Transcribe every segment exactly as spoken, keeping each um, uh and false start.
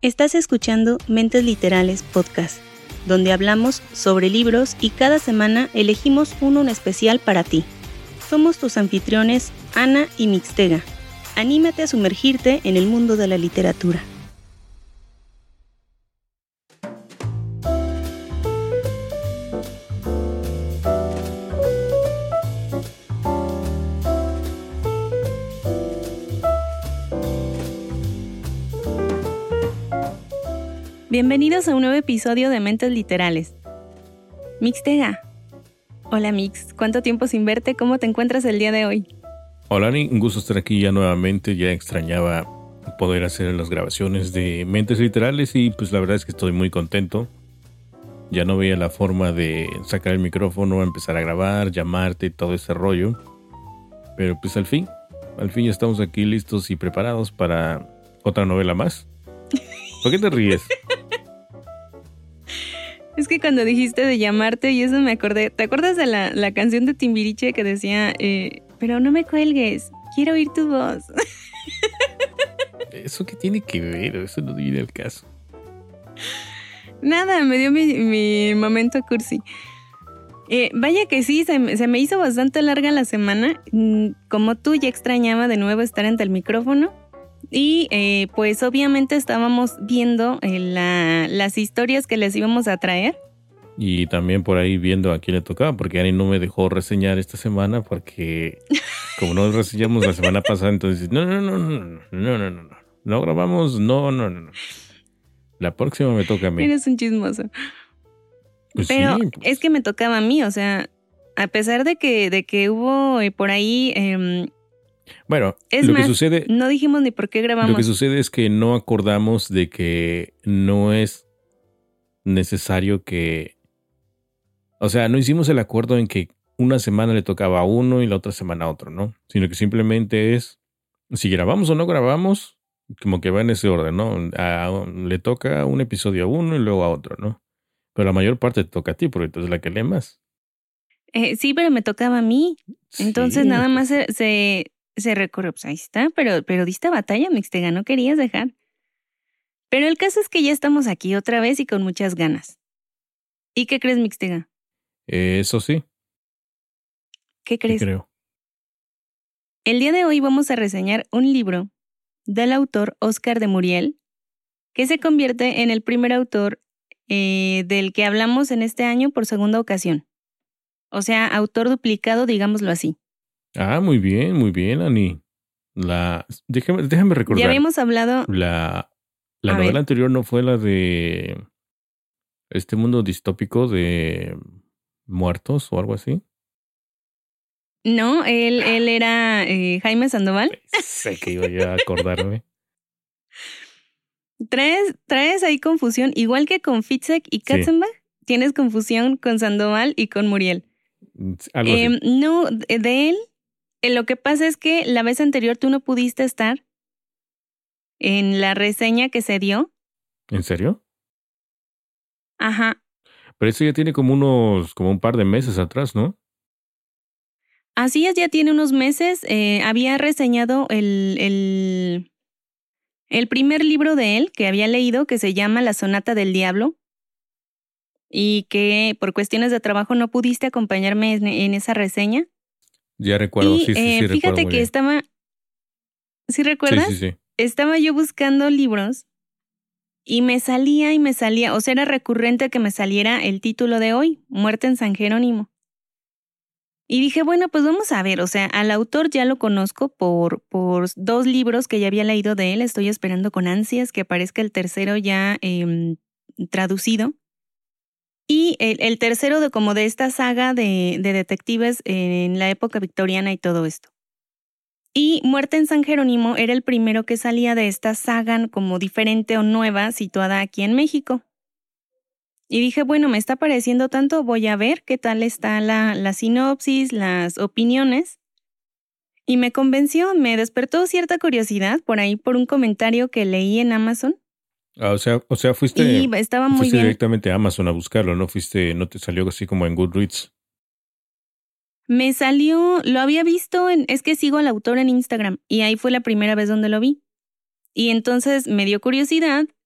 Estás escuchando Mentes Literales Podcast, donde hablamos sobre libros y cada semana elegimos uno en especial para ti. Somos tus anfitriones Ana y Mixtega. Anímate a sumergirte en el mundo de la literatura. Bienvenidos a un nuevo episodio de Mentes Literales. Mixtega. Hola Mix, ¿cuánto tiempo sin verte? ¿Cómo te encuentras el día de hoy? Hola Ani, un gusto estar aquí ya nuevamente. Ya extrañaba poder hacer las grabaciones de Mentes Literales y pues la verdad es que estoy muy contento. Ya no veía la forma de sacar el micrófono, empezar a grabar, llamarte y todo ese rollo. Pero pues al fin, al fin ya estamos aquí listos y preparados para otra novela más. ¿Por qué te ríes? Es que cuando dijiste de llamarte y eso me acordé. ¿Te acuerdas de la, la canción de Timbiriche que decía, eh, pero no me cuelgues, quiero oír tu voz? ¿Eso qué tiene que ver? Eso no viene al caso. Nada, me dio mi, mi momento cursi. Eh, vaya que sí, se, se me hizo bastante larga la semana. Como tú, ya extrañaba de nuevo estar ante el micrófono. Y eh, pues obviamente estábamos viendo eh, la, las historias que les íbamos a traer. Y también por ahí viendo a quién le tocaba, porque Ani no me dejó reseñar esta semana porque como no reseñamos la semana pasada, entonces no, no, no, no, no, no, no, no, no grabamos, no, no, no, no. La próxima me toca a mí. Eres un chismoso. Pues Pero sí, pues. Es que me tocaba a mí, o sea, a pesar de que, de que hubo eh, por ahí... Eh, Bueno, es lo más, que sucede, no dijimos ni por qué grabamos. Lo que sucede es que no acordamos de que no es necesario que, o sea, no hicimos el acuerdo en que una semana le tocaba a uno y la otra semana a otro, ¿no? Sino que simplemente es, si grabamos o no grabamos, como que va en ese orden, ¿no? A, a, le toca un episodio a uno y luego a otro, ¿no? Pero la mayor parte te toca a ti, porque tú eres la que lee más. Eh, sí, pero me tocaba a mí. Entonces Sí, nada pues, más se, se, se recorrió. Pues ahí está, pero, pero diste batalla, Mixtega, no querías dejar. Pero el caso es que ya estamos aquí otra vez y con muchas ganas. ¿Y qué crees, Mixtega? Eso sí. ¿Qué crees? ¿Qué creo? El día de hoy vamos a reseñar un libro del autor Oscar de Muriel, que se convierte en el primer autor eh, del que hablamos en este año por segunda ocasión. O sea, autor duplicado, digámoslo así. Ah, muy bien, muy bien, Ani. La, déjame, déjame recordar. Ya habíamos hablado... La, la A novela ver. anterior no fue la de este mundo distópico de muertos o algo así. No, él, él era eh, Jaime Sandoval. Sé que iba yo a acordarme. ¿Traes, traes ahí confusión, igual que con Fitzek y Katzenbach? Sí. Tienes confusión con Sandoval y con Muriel. Algo eh, así. No, de, de él, eh, lo que pasa es que la vez anterior tú no pudiste estar en la reseña que se dio. ¿En serio? Ajá. Pero eso ya tiene como unos, como un par de meses atrás, ¿no? Así es, ya tiene unos meses. Eh, había reseñado el, el, el primer libro de él que había leído, que se llama La Sonata del Diablo, y que por cuestiones de trabajo no pudiste acompañarme en, en esa reseña. Ya recuerdo, y, sí, sí, eh, sí, fíjate recuerdo muy que bien. estaba, ¿sí recuerdas? Sí, sí, sí. Estaba yo buscando libros y me salía y me salía, o sea, era recurrente que me saliera el título de hoy, Muerte en San Jerónimo. Y dije, bueno, pues vamos a ver, o sea, al autor ya lo conozco por, por dos libros que ya había leído de él. Estoy esperando con ansias que aparezca el tercero ya eh, traducido. Y el, el tercero de como de esta saga de, de detectives en la época victoriana y todo esto. Y Muerte en San Jerónimo era el primero que salía de esta saga como diferente o nueva situada aquí en México. Y dije, bueno, me está pareciendo tanto, voy a ver qué tal está la, la sinopsis, las opiniones. Y me convenció, me despertó cierta curiosidad por ahí por un comentario que leí en Amazon. Ah, o sea, o sea, fuiste, y estaba muy fuiste bien. directamente a Amazon a buscarlo, ¿no? Fuiste, no te salió así como en Goodreads. Me salió, lo había visto, en, es que sigo al autor en Instagram y ahí fue la primera vez donde lo vi. Y entonces me dio curiosidad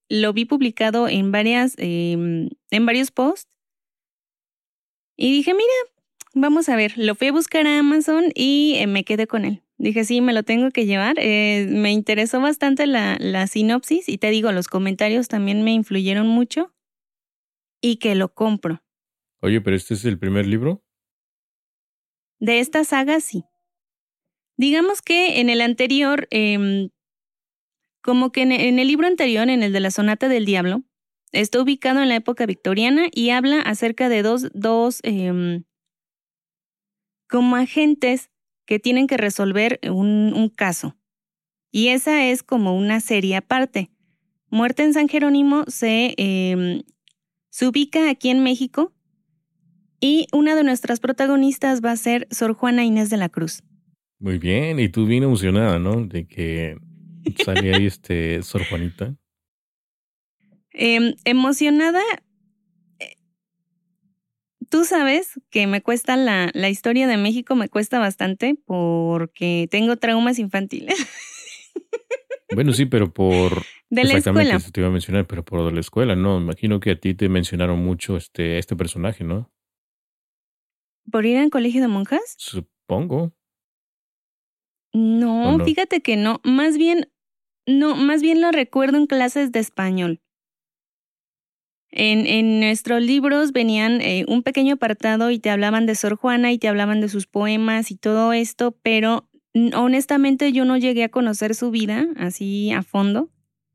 lo vi publicado en varias, eh, en varios posts. Y dije, mira, vamos a ver. Lo fui a buscar a Amazon y eh, me quedé con él. Dije, sí, me lo tengo que llevar. Eh, me interesó bastante la, la sinopsis y te digo, los comentarios también me influyeron mucho y que lo compro. Oye, pero ¿este es el primer libro? De esta saga, sí. Digamos que en el anterior, eh, como que en, en el libro anterior, en el de la Sonata del Diablo, está ubicado en la época victoriana y habla acerca de dos, dos eh, como agentes que tienen que resolver un, un caso. Y esa es como una serie aparte. Muerte en San Jerónimo se, eh, se ubica aquí en México y una de nuestras protagonistas va a ser Sor Juana Inés de la Cruz. Muy bien, y tú bien emocionada, ¿no? De que sale ahí este Sor Juanita. Eh, emocionada, eh, tú sabes que me cuesta la, la historia de México, me cuesta bastante porque tengo traumas infantiles. Bueno, sí, pero por... De la Exactamente, escuela. eso te iba a mencionar, pero por de la escuela, ¿no? Imagino que a ti te mencionaron mucho este, este personaje, ¿no? ¿Por ir al colegio de monjas? Supongo. ¿O No, no? fíjate que no. Más bien, no, más bien lo recuerdo en clases de español. En, en nuestros libros venían eh, un pequeño apartado y te hablaban de Sor Juana y te hablaban de sus poemas y todo esto, pero mm, honestamente yo no llegué a conocer su vida así a fondo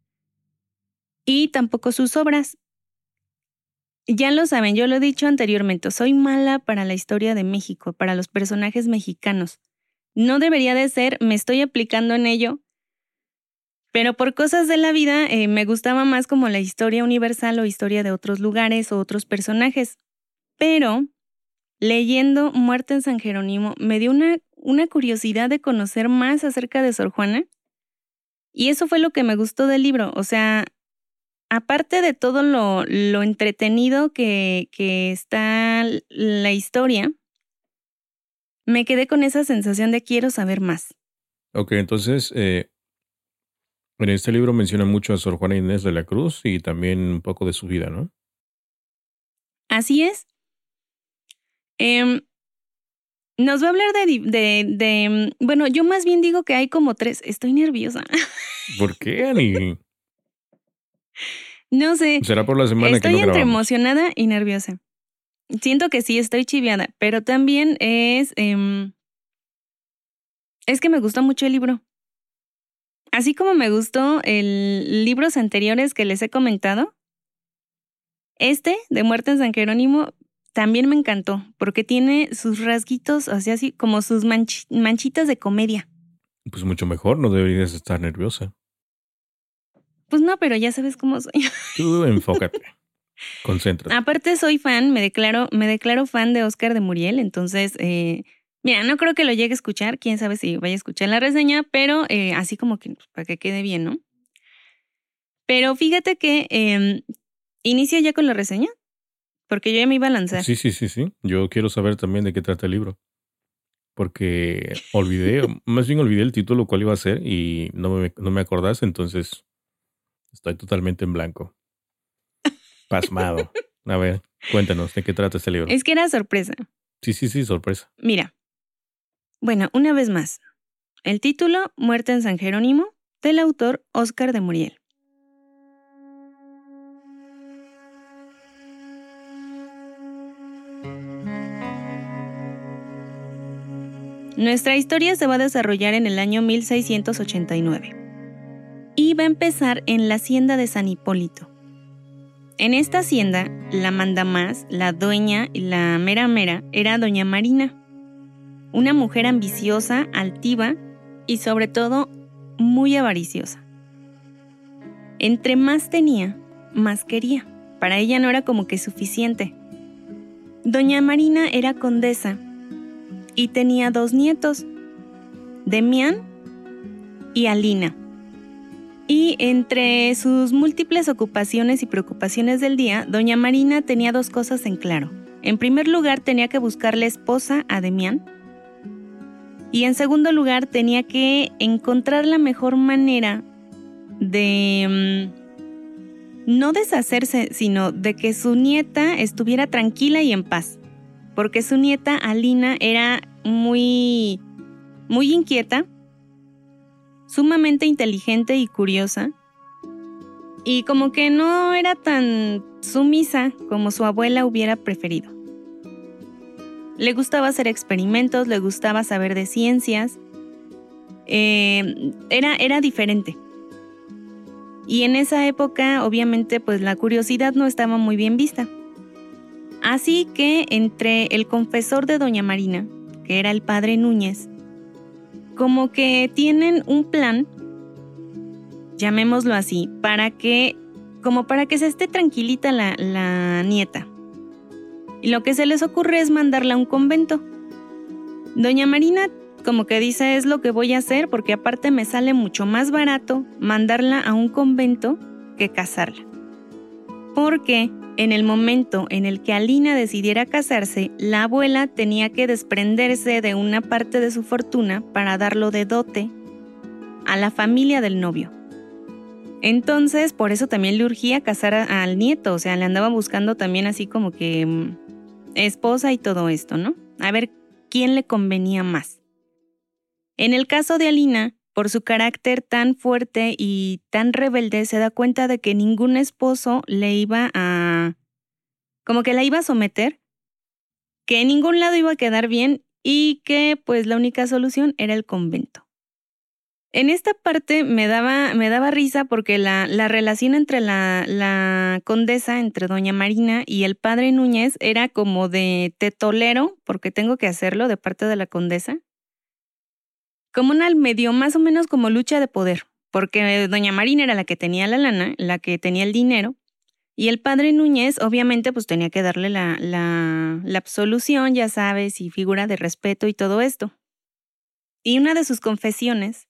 y tampoco sus obras. Ya lo saben, yo lo he dicho anteriormente, soy mala para la historia de México, para los personajes mexicanos. No debería de ser, me estoy aplicando en ello, pero por cosas de la vida eh, me gustaba más como la historia universal o historia de otros lugares o otros personajes. Pero leyendo Muerte en San Jerónimo me dio una, una curiosidad de conocer más acerca de Sor Juana y eso fue lo que me gustó del libro. O sea, aparte de todo lo, lo entretenido que, que está la historia, me quedé con esa sensación de quiero saber más. Ok, entonces, eh, en este libro menciona mucho a Sor Juana Inés de la Cruz y también un poco de su vida, ¿no? Así es. Eh, nos va a hablar de, de, de, bueno, yo más bien digo que hay como tres, estoy nerviosa. ¿Por qué, Ani? No sé, Será por la semana que estoy no entre grabamos. emocionada y nerviosa. Siento que sí, estoy chiviada, pero también es, eh, es que me gustó mucho el libro. Así como me gustó el libros anteriores que les he comentado, este de Muerte en San Jerónimo también me encantó porque tiene sus rasguitos, así así como sus manch- manchitas de comedia. Pues mucho mejor, no deberías estar nerviosa. Pues no, pero ya sabes cómo soy. Tú enfócate, concéntrate. Aparte soy fan, me declaro, me declaro fan de Oscar de Muriel, entonces, eh, mira, no creo que lo llegue a escuchar, quién sabe si vaya a escuchar la reseña, pero eh, así como que pues, para que quede bien, ¿no? Pero fíjate que eh, inicia ya con la reseña, porque yo ya me iba a lanzar. Sí, sí, sí, sí. Yo quiero saber también de qué trata el libro. Porque olvidé, más bien olvidé el título, cuál iba a ser, y no me, no me acordás, entonces estoy totalmente en blanco. Pasmado. A ver, cuéntanos, ¿de qué trata este libro? Es que era sorpresa. Sí, sí, sí, sorpresa. Mira, bueno, una vez más, el título Muerte en San Jerónimo, del autor Oscar de Muriel. Nuestra historia se va a desarrollar en el año mil seiscientos ochenta y nueve y va a empezar en la hacienda de San Hipólito. En esta hacienda, la mandamás, la dueña y la mera mera era doña Marina, una mujer ambiciosa, altiva y sobre todo muy avariciosa. Entre más tenía, más quería. Para ella no era como que suficiente. Doña Marina era condesa y tenía dos nietos, Demián y Alina. Y entre sus múltiples ocupaciones y preocupaciones del día, doña Marina tenía dos cosas en claro. En primer lugar, tenía que buscarle esposa a Demián. Y en segundo lugar, tenía que encontrar la mejor manera de, no deshacerse, sino de que su nieta estuviera tranquila y en paz, porque su nieta Alina era muy, muy inquieta, sumamente inteligente y curiosa, y como que no era tan sumisa como su abuela hubiera preferido. Le gustaba hacer experimentos, le gustaba saber de ciencias, eh, era, era diferente. Y en esa época, obviamente, pues la curiosidad no estaba muy bien vista. Así que entre el confesor de doña Marina, que era el padre Núñez, como que tienen un plan, llamémoslo así, para que, como para que se esté tranquilita la, la nieta. Y lo que se les ocurre es mandarla a un convento. Doña Marina como que dice, es lo que voy a hacer porque aparte me sale mucho más barato mandarla a un convento que casarla. Porque en el momento en el que Alina decidiera casarse, la abuela tenía que desprenderse de una parte de su fortuna para darlo de dote a la familia del novio. Entonces, por eso también le urgía casar a, al nieto, o sea, le andaba buscando también así como que mmm, esposa y todo esto, ¿no? A ver quién le convenía más. En el caso de Alina, por su carácter tan fuerte y tan rebelde, se da cuenta de que ningún esposo le iba a... como que la iba a someter, que en ningún lado iba a quedar bien y que pues la única solución era el convento. En esta parte me daba, me daba risa porque la, la relación entre la, la condesa, entre doña Marina y el padre Núñez era como de te tolero porque tengo que hacerlo de parte de la condesa. Como una medio más o menos como lucha de poder, porque doña Marina era la que tenía la lana, la que tenía el dinero, y el padre Núñez obviamente pues tenía que darle la, la, la absolución, ya sabes, y figura de respeto y todo esto. Y una de sus confesiones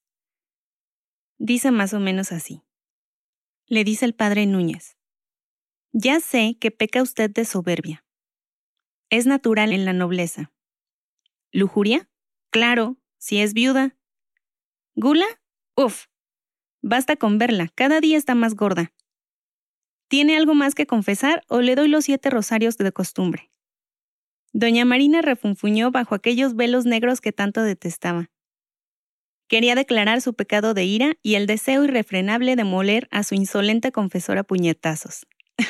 dice más o menos así. Le dice el padre Núñez, ya sé que peca usted de soberbia. Es natural en la nobleza. ¿Lujuria? Claro, si es viuda. ¿Gula? Uf, basta con verla, cada día está más gorda. ¿Tiene algo más que confesar o le doy los siete rosarios de costumbre? Doña Marina refunfuñó bajo aquellos velos negros que tanto detestaba. Quería declarar su pecado de ira y el deseo irrefrenable de moler a su insolente confesor a puñetazos.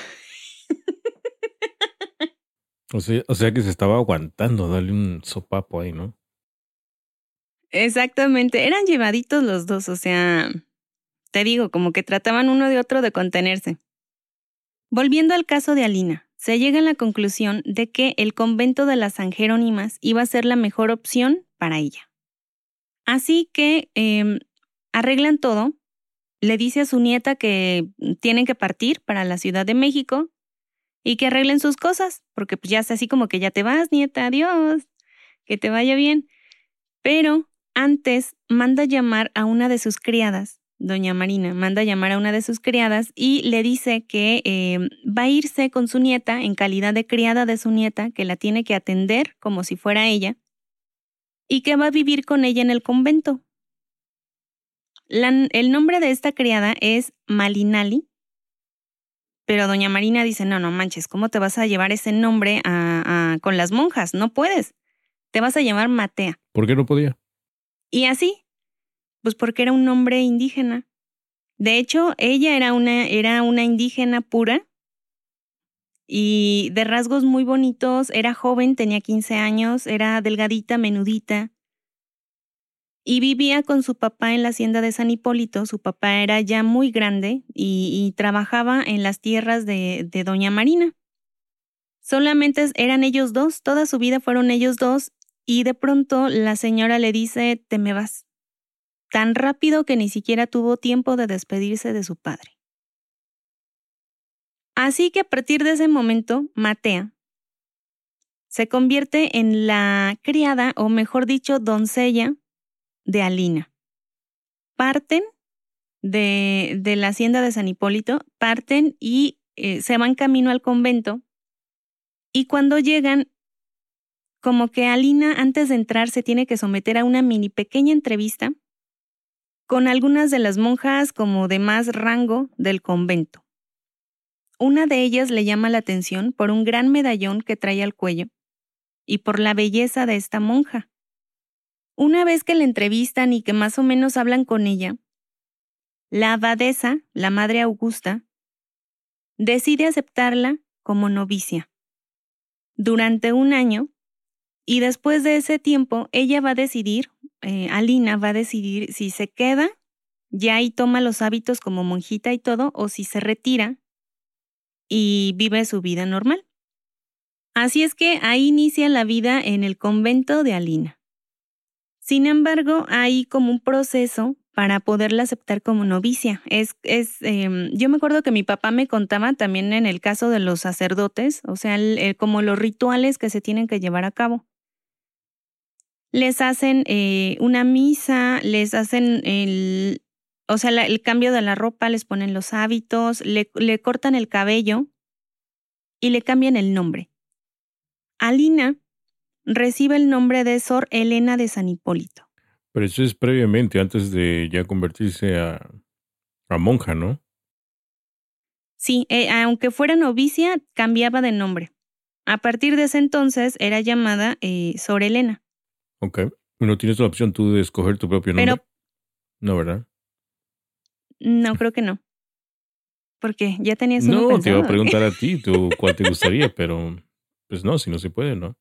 O sea, o sea que se estaba aguantando, darle un sopapo ahí, ¿no? Exactamente, eran llevaditos los dos, o sea, te digo, como que trataban uno de otro de contenerse. Volviendo al caso de Alina, se llega a la conclusión de que el convento de las San Jerónimas iba a ser la mejor opción para ella. Así que eh, arreglan todo, le dice a su nieta que tienen que partir para la Ciudad de México y que arreglen sus cosas, porque pues ya es así como que ya te vas, nieta, adiós, que te vaya bien. Pero antes manda llamar a una de sus criadas, doña Marina, manda llamar a una de sus criadas y le dice que eh, va a irse con su nieta en calidad de criada de su nieta, que la tiene que atender como si fuera ella, y que va a vivir con ella en el convento. La, el nombre de esta criada es Malinali, pero doña Marina dice, no, no manches, ¿cómo te vas a llevar ese nombre a, a, con las monjas? No puedes, te vas a llamar Matea. ¿Por qué no podía? Y así, pues porque era un nombre indígena. De hecho, ella era una, era una indígena pura y de rasgos muy bonitos, era joven, tenía quince años, era delgadita, menudita. Y vivía con su papá en la hacienda de San Hipólito. Su papá era ya muy grande y, y trabajaba en las tierras de, de doña Marina. Solamente eran ellos dos, toda su vida fueron ellos dos y de pronto la señora le dice, te me vas. Tan rápido que ni siquiera tuvo tiempo de despedirse de su padre. Así que a partir de ese momento, Matea se convierte en la criada, o mejor dicho, doncella de Alina. Parten de, de la hacienda de San Hipólito, parten y eh, se van camino al convento. Y cuando llegan, como que Alina antes de entrar se tiene que someter a una mini pequeña entrevista con algunas de las monjas como de más rango del convento. una de ellas le llama la atención por un gran medallón que trae al cuello y por la belleza de esta monja. Una vez que la entrevistan y que más o menos hablan con ella, la abadesa, la Madre Augusta, decide aceptarla como novicia durante un año, y después de ese tiempo ella va a decidir, eh, Alina va a decidir si se queda ya y toma los hábitos como monjita y todo, o si se retira y vive su vida normal. Así es que ahí inicia la vida en el convento de Alina. Sin embargo, hay como un proceso para poderla aceptar como novicia. Es, es, eh, yo me acuerdo que mi papá me contaba también en el caso de los sacerdotes, o sea, el, el, como los rituales que se tienen que llevar a cabo. Les hacen eh, una misa, les hacen el, o sea, la, el cambio de la ropa, les ponen los hábitos, le, le cortan el cabello y le cambian el nombre. Alina recibe el nombre de Sor Elena de San Hipólito. Pero eso es previamente, antes de ya convertirse a, a monja, ¿no? Sí, eh, aunque fuera novicia, cambiaba de nombre. A partir de ese entonces era llamada eh, Sor Elena. Ok. ¿No tienes la opción tú de escoger tu propio nombre? Pero no, ¿verdad? No, creo que no. Porque ya tenías uno No, pensado. te iba a preguntar a ti, tú, cuál te gustaría, pero pues no, si no se puede, ¿no?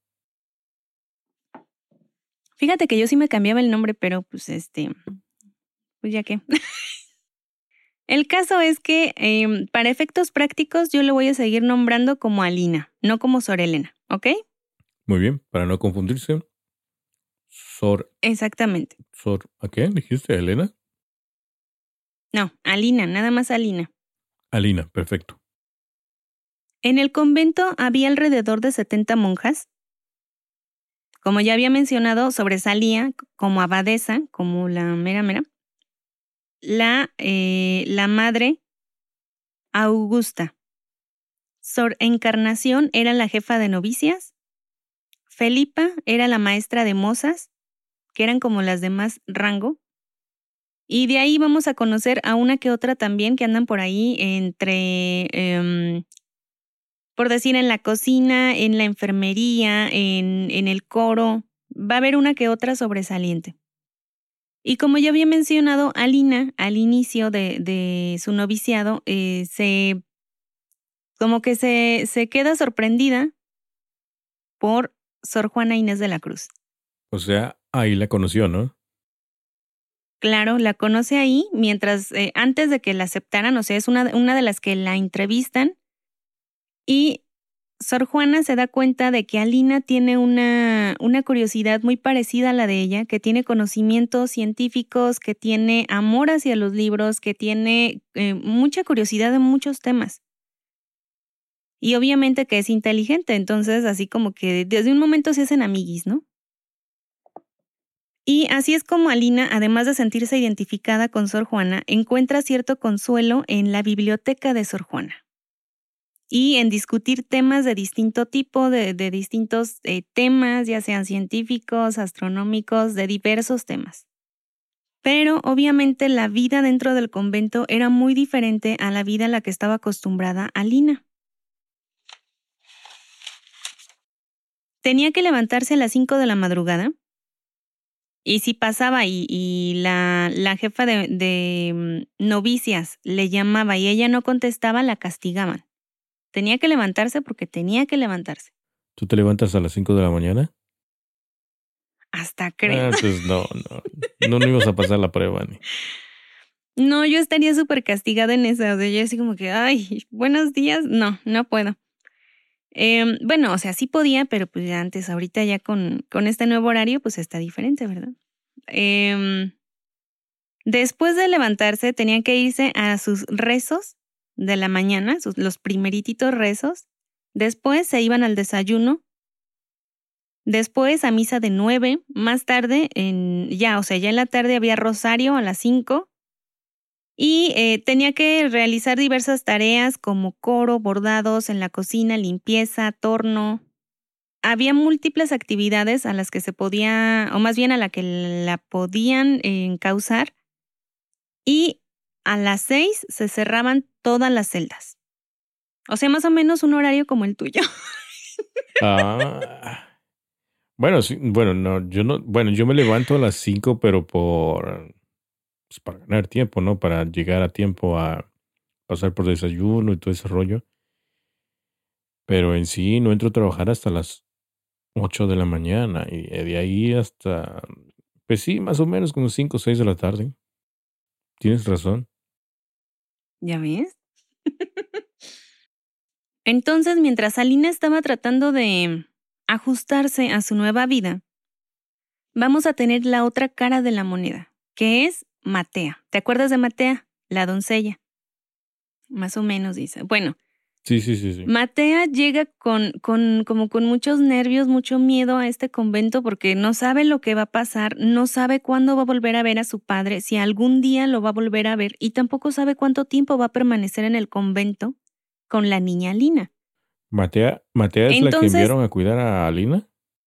Fíjate que yo sí me cambiaba el nombre, pero pues este, pues ya qué. El caso es que eh, para efectos prácticos yo le voy a seguir nombrando como Alina, no como Sor Elena, ¿ok? Muy bien, para no confundirse. Sor, Exactamente. Sor, ¿a qué dijiste, Elena? No, Alina, nada más Alina. Alina, perfecto. En el convento había alrededor de setenta monjas. Como ya había mencionado, sobresalía como abadesa, como la mera mera, la, eh, la Madre Augusta. Sor Encarnación era la jefa de novicias. Felipa era la maestra de mozas, que eran como las de más rango. Y de ahí vamos a conocer a una que otra también que andan por ahí entre, eh, por decir, en la cocina, en la enfermería, en, en el coro. Va a haber una que otra sobresaliente. Y como ya había mencionado, Alina, al inicio de, de su noviciado, eh, se, como que se, se queda sorprendida por Sor Juana Inés de la Cruz. O sea, ahí la conoció, ¿no? Claro, la conoce ahí mientras, eh, antes de que la aceptaran, o sea, es una, una de las que la entrevistan. Y Sor Juana se da cuenta de que Alina tiene una, una curiosidad muy parecida a la de ella, que tiene conocimientos científicos, que tiene amor hacia los libros, que tiene eh, mucha curiosidad en muchos temas. Y obviamente que es inteligente, entonces así como que desde un momento se hacen amiguis, ¿no? Y así es como Alina, además de sentirse identificada con Sor Juana, encuentra cierto consuelo en la biblioteca de Sor Juana y en discutir temas de distinto tipo, de, de distintos eh, temas, ya sean científicos, astronómicos, de diversos temas. Pero obviamente la vida dentro del convento era muy diferente a la vida a la que estaba acostumbrada Alina. Tenía que levantarse a las cinco de la madrugada. Y si pasaba y, y la, la jefa de, de novicias le llamaba y ella no contestaba, la castigaban. Tenía que levantarse porque tenía que levantarse. ¿Tú te levantas a las cinco de la mañana? Hasta creo. Ah, entonces no, no, no, no ibas a pasar la prueba, ni. No, yo estaría súper castigada en esa. O sea, yo así como que, ay, buenos días. No, no puedo. Eh, bueno, o sea, sí podía, pero pues ya antes, ahorita ya con, con este nuevo horario, pues está diferente, ¿verdad? Eh, después de levantarse, tenían que irse a sus rezos de la mañana, sus, los primerititos rezos. Después se iban al desayuno. Después a misa de nueve. Más tarde, en, ya, o sea, ya en la tarde había rosario a las cinco. Y eh, tenía que realizar diversas tareas como coro, bordados en la cocina, limpieza, torno. Había múltiples actividades a las que se podía, o más bien a la que la podían eh, encauzar. Y a las seis se cerraban todas las celdas. O sea, más o menos un horario como el tuyo. Ah, bueno, sí, bueno, no, yo no, bueno, yo me levanto a las cinco, pero por, pues, para ganar tiempo, ¿no? Para llegar a tiempo a pasar por desayuno y todo ese rollo. Pero en sí no entro a trabajar hasta las ocho de la mañana y de ahí hasta, pues sí, más o menos como cinco o seis de la tarde. Tienes razón. ¿Ya ves? Entonces, mientras Alina estaba tratando de ajustarse a su nueva vida, vamos a tener la otra cara de la moneda, que es Matea. ¿Te acuerdas de Matea? La doncella. Más o menos dice. Bueno, Sí, sí, sí, sí. Matea llega con, con, como con muchos nervios, mucho miedo a este convento porque no sabe lo que va a pasar, no sabe cuándo va a volver a ver a su padre, si algún día lo va a volver a ver y tampoco sabe cuánto tiempo va a permanecer en el convento con la niña Lina. Matea, Matea es la que Entonces, enviaron a cuidar a Alina.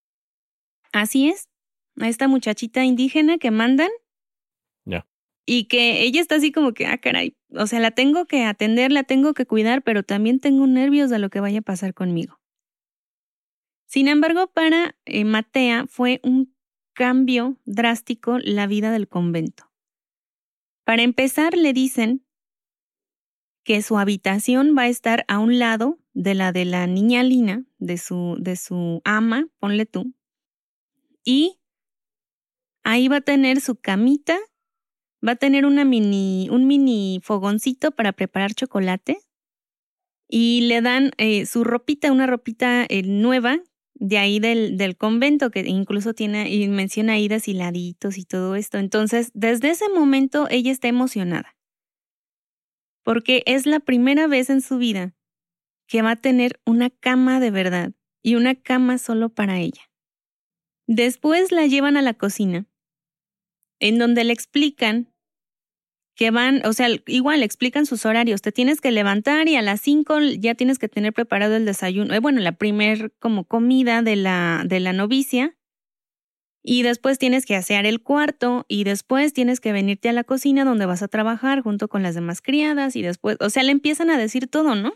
así es, a esta muchachita indígena que mandan Ya. y que ella está así como que, ah, caray, o sea, la tengo que atender, la tengo que cuidar, pero también tengo nervios de lo que vaya a pasar conmigo. Sin embargo, para eh, Matea fue un cambio drástico la vida del convento. Para empezar, le dicen que su habitación va a estar a un lado de la de la niña Lina, de su, de su ama, ponle tú, y ahí va a tener su camita, va a tener una mini, un mini fogoncito para preparar chocolate y le dan eh, su ropita, una ropita eh, nueva de ahí del, del convento, que incluso tiene y menciona ahí deshiladitos y todo esto. Entonces, desde ese momento ella está emocionada, porque es la primera vez en su vida que va a tener una cama de verdad y una cama solo para ella. Después la llevan a la cocina, en donde le explican que van, o sea, igual le explican sus horarios. Te tienes que levantar y a las cinco ya tienes que tener preparado el desayuno. Eh, bueno, la primer como comida de la, de la novicia. Y después tienes que asear el cuarto y después tienes que venirte a la cocina donde vas a trabajar junto con las demás criadas y después, o sea, le empiezan a decir todo, ¿no?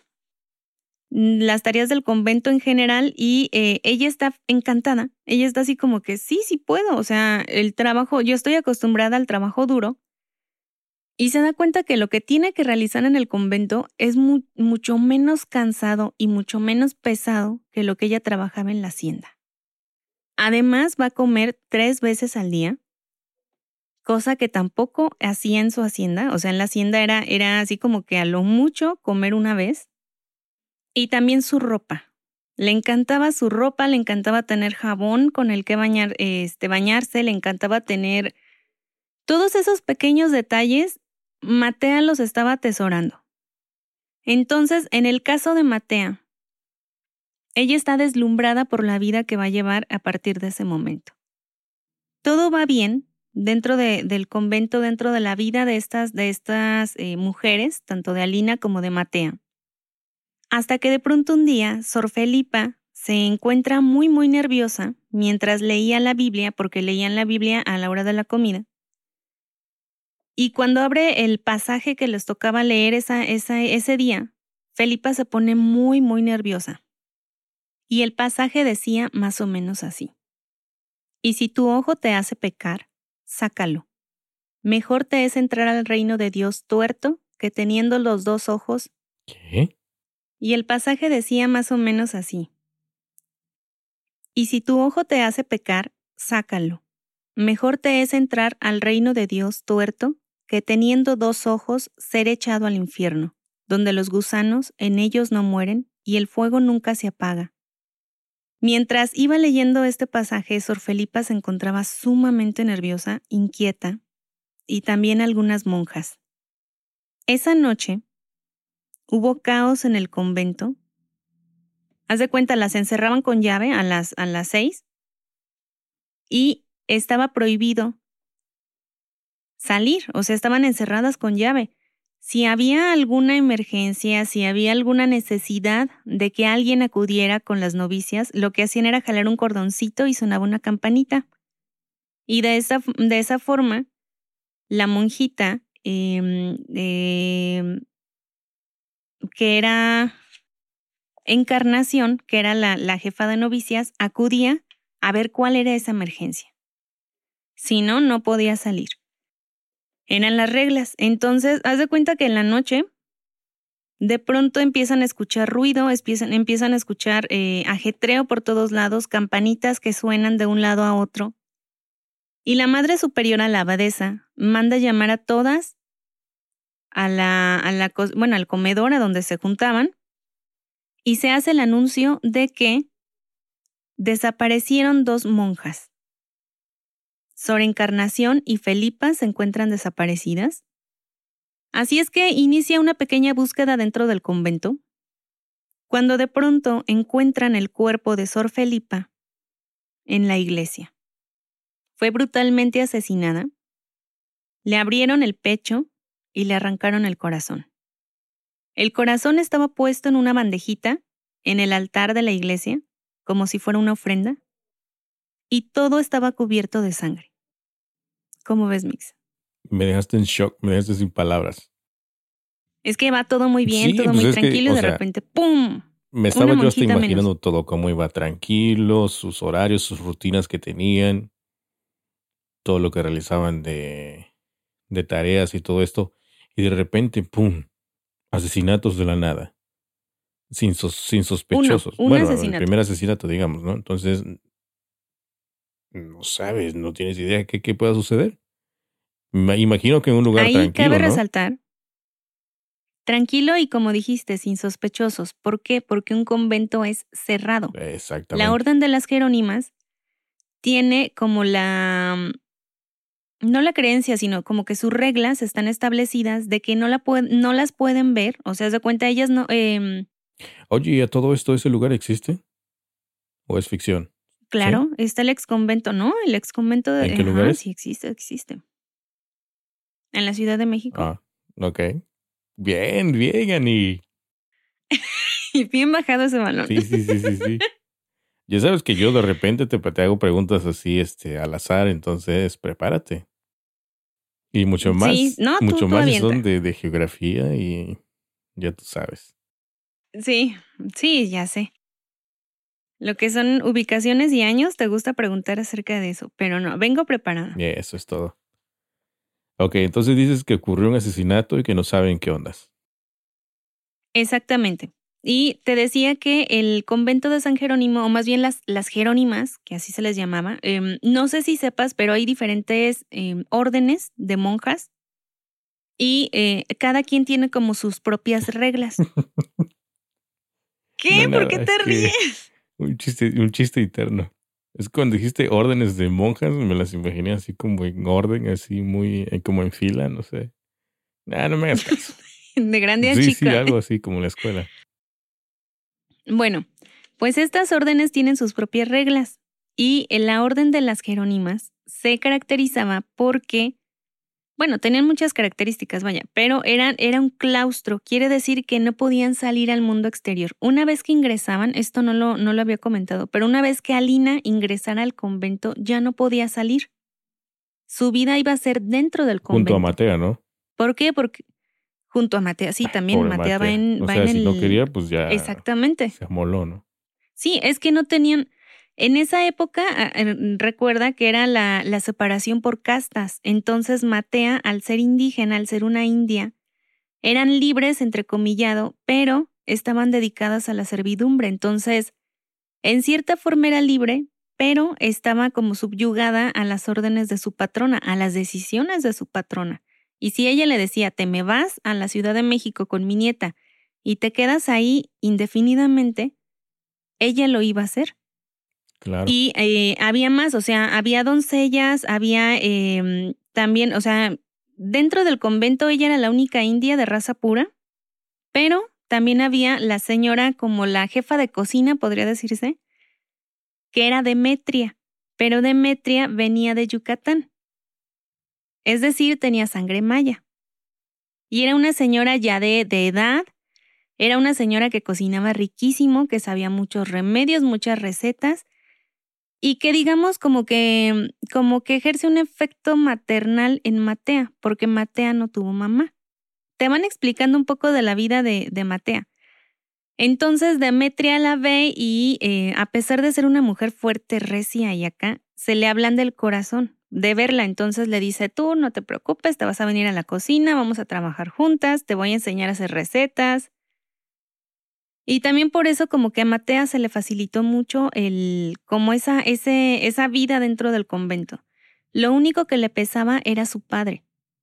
Las tareas del convento en general y eh, ella está encantada. Ella está así como que sí, sí puedo. O sea, el trabajo, yo estoy acostumbrada al trabajo duro. Y se da cuenta que lo que tiene que realizar en el convento es mu- mucho menos cansado y mucho menos pesado que lo que ella trabajaba en la hacienda. Además, va a comer tres veces al día, cosa que tampoco hacía en su hacienda. O sea, en la hacienda era, era así como que a lo mucho comer una vez. Y también su ropa. Le encantaba su ropa, le encantaba tener jabón con el que bañar, este, bañarse, le encantaba tener todos esos pequeños detalles. Matea los estaba atesorando. Entonces, en el caso de Matea, ella está deslumbrada por la vida que va a llevar a partir de ese momento. Todo va bien dentro de, del convento, dentro de la vida de estas, de estas eh, mujeres, tanto de Alina como de Matea. Hasta que de pronto un día, Sor Felipa se encuentra muy, muy nerviosa mientras leía la Biblia, porque leían la Biblia a la hora de la comida. Y cuando abre el pasaje que les tocaba leer esa, esa, ese día, Felipa se pone muy, muy nerviosa. Y el pasaje decía más o menos así. Y si tu ojo te hace pecar, sácalo. Mejor te es entrar al reino de Dios tuerto que teniendo los dos ojos. ¿Qué? Y el pasaje decía más o menos así. Y si tu ojo te hace pecar, sácalo. Mejor te es entrar al reino de Dios tuerto que teniendo dos ojos ser echado al infierno, donde los gusanos en ellos no mueren y el fuego nunca se apaga. Mientras iba leyendo este pasaje, Sor Felipa se encontraba sumamente nerviosa, inquieta, y también algunas monjas. Esa noche hubo caos en el convento. Haz de cuenta, las encerraban con llave a las, a las seis y estaba prohibido salir, o sea, estaban encerradas con llave. Si había alguna emergencia, si había alguna necesidad de que alguien acudiera con las novicias, lo que hacían era jalar un cordoncito y sonaba una campanita. Y de esa, de esa forma, la monjita, eh, eh, que era, Encarnación, que era la, la jefa de novicias, acudía a ver cuál era esa emergencia. Si no, no podía salir. Eran las reglas. Entonces, haz de cuenta que en la noche, de pronto empiezan a escuchar ruido, empiezan, empiezan a escuchar eh, ajetreo por todos lados, campanitas que suenan de un lado a otro. Y la Madre Superiora, la abadesa, manda llamar a todas a la, a la, bueno, al comedor a donde se juntaban y se hace el anuncio de que desaparecieron dos monjas. Sor Encarnación y Felipa se encuentran desaparecidas. Así es que inicia una pequeña búsqueda dentro del convento, cuando de pronto encuentran el cuerpo de Sor Felipa en la iglesia. Fue brutalmente asesinada, le abrieron el pecho y le arrancaron el corazón. El corazón estaba puesto en una bandejita en el altar de la iglesia, como si fuera una ofrenda, y todo estaba cubierto de sangre. ¿Cómo ves, Mix? Me dejaste en shock, me dejaste sin palabras. Es que va todo muy bien, sí, todo pues muy es que, tranquilo y o de sea, repente ¡pum! Me estaba Una yo hasta monjita imaginando menos. todo, cómo iba tranquilo, sus horarios, sus rutinas que tenían, todo lo que realizaban de, de tareas y todo esto. Y de repente, ¡pum! Asesinatos de la nada. Sin, sos, sin sospechosos. Uno, un bueno, asesinato. el primer asesinato, digamos, ¿no? Entonces, no sabes, no tienes idea de qué, qué pueda suceder. Me imagino que en un lugar Ahí tranquilo, cabe ¿no? resaltar, tranquilo y como dijiste, sin sospechosos. ¿Por qué? Porque un convento es cerrado. Exactamente. La Orden de las Jerónimas tiene como la, no la creencia, sino como que sus reglas están establecidas de que no, la puede, no las pueden ver. O sea, haz de cuenta, ellas no... Eh, Oye, ¿y a todo esto ese lugar existe? ¿O es ficción? claro, ¿Sí? está el exconvento, ¿no? El exconvento de... ¿En qué ajá, lugar es? sí existe, existe. En la Ciudad de México. Ah, ok. Bien, bien, Ani. Y bien bajado ese balón. Sí, sí, sí, sí, sí. Ya sabes que yo de repente te, te hago preguntas así, este, al azar, entonces prepárate. Y mucho más, Sí, no, tú, mucho tú más si avienta. son de, de geografía y ya tú sabes. Sí, sí, ya sé. Lo que son ubicaciones y años, te gusta preguntar acerca de eso, pero no, vengo preparada. Y eso es todo. Ok, entonces dices que ocurrió un asesinato y que no saben qué ondas. Exactamente. Y te decía que el convento de San Jerónimo, o más bien las, las Jerónimas, que así se les llamaba, eh, no sé si sepas, pero hay diferentes eh, órdenes de monjas y eh, cada quien tiene como sus propias reglas. ¿Qué? No, ¿Por nada, qué te es que ríes? un chiste, un chiste interno. Es cuando dijiste órdenes de monjas, me las imaginé así como en orden, así muy, eh, como en fila, no sé. Nah, no me hagas caso. De grande a Sí, sí, chica. algo así como en la escuela. Bueno, pues estas órdenes tienen sus propias reglas y en la orden de las Jerónimas se caracterizaba porque, bueno, tenían muchas características, vaya, pero eran, era un claustro, quiere decir que no podían salir al mundo exterior. Una vez que ingresaban, esto no lo, no lo había comentado, pero una vez que Alina ingresara al convento ya no podía salir. Su vida iba a ser dentro del convento. Junto a Matea, ¿no? ¿Por qué? Porque junto a Matea, sí, también Pobre Matea va Matea. en, O va sea, en si el... no quería, pues ya Exactamente. se amoló, ¿no? Sí, es que no tenían, en esa época, recuerda que era la, la separación por castas, entonces Matea, al ser indígena, al ser una india, eran libres, entrecomillado, pero estaban dedicadas a la servidumbre, entonces, en cierta forma era libre, pero estaba como subyugada a las órdenes de su patrona, a las decisiones de su patrona. Y si ella le decía, te me vas a la Ciudad de México con mi nieta y te quedas ahí indefinidamente, ella lo iba a hacer. Claro. Y eh, había más, o sea, había doncellas, había eh, también, o sea, dentro del convento ella era la única india de raza pura, pero también había la señora como la jefa de cocina, podría decirse, que era Demetria, pero Demetria venía de Yucatán, es decir, tenía sangre maya. Y era una señora ya de, de edad, era una señora que cocinaba riquísimo, que sabía muchos remedios, muchas recetas, y que digamos como que, como que ejerce un efecto maternal en Matea, porque Matea no tuvo mamá. Te van explicando un poco de la vida de, de Matea. Entonces Demetria la ve y eh, a pesar de ser una mujer fuerte, recia y acá, se le ablanda el corazón de verla. Entonces le dice, tú no te preocupes, te vas a venir a la cocina, vamos a trabajar juntas, te voy a enseñar a hacer recetas. Y también por eso como que a Matea se le facilitó mucho el, como esa, ese, esa vida dentro del convento. Lo único que le pesaba era su padre.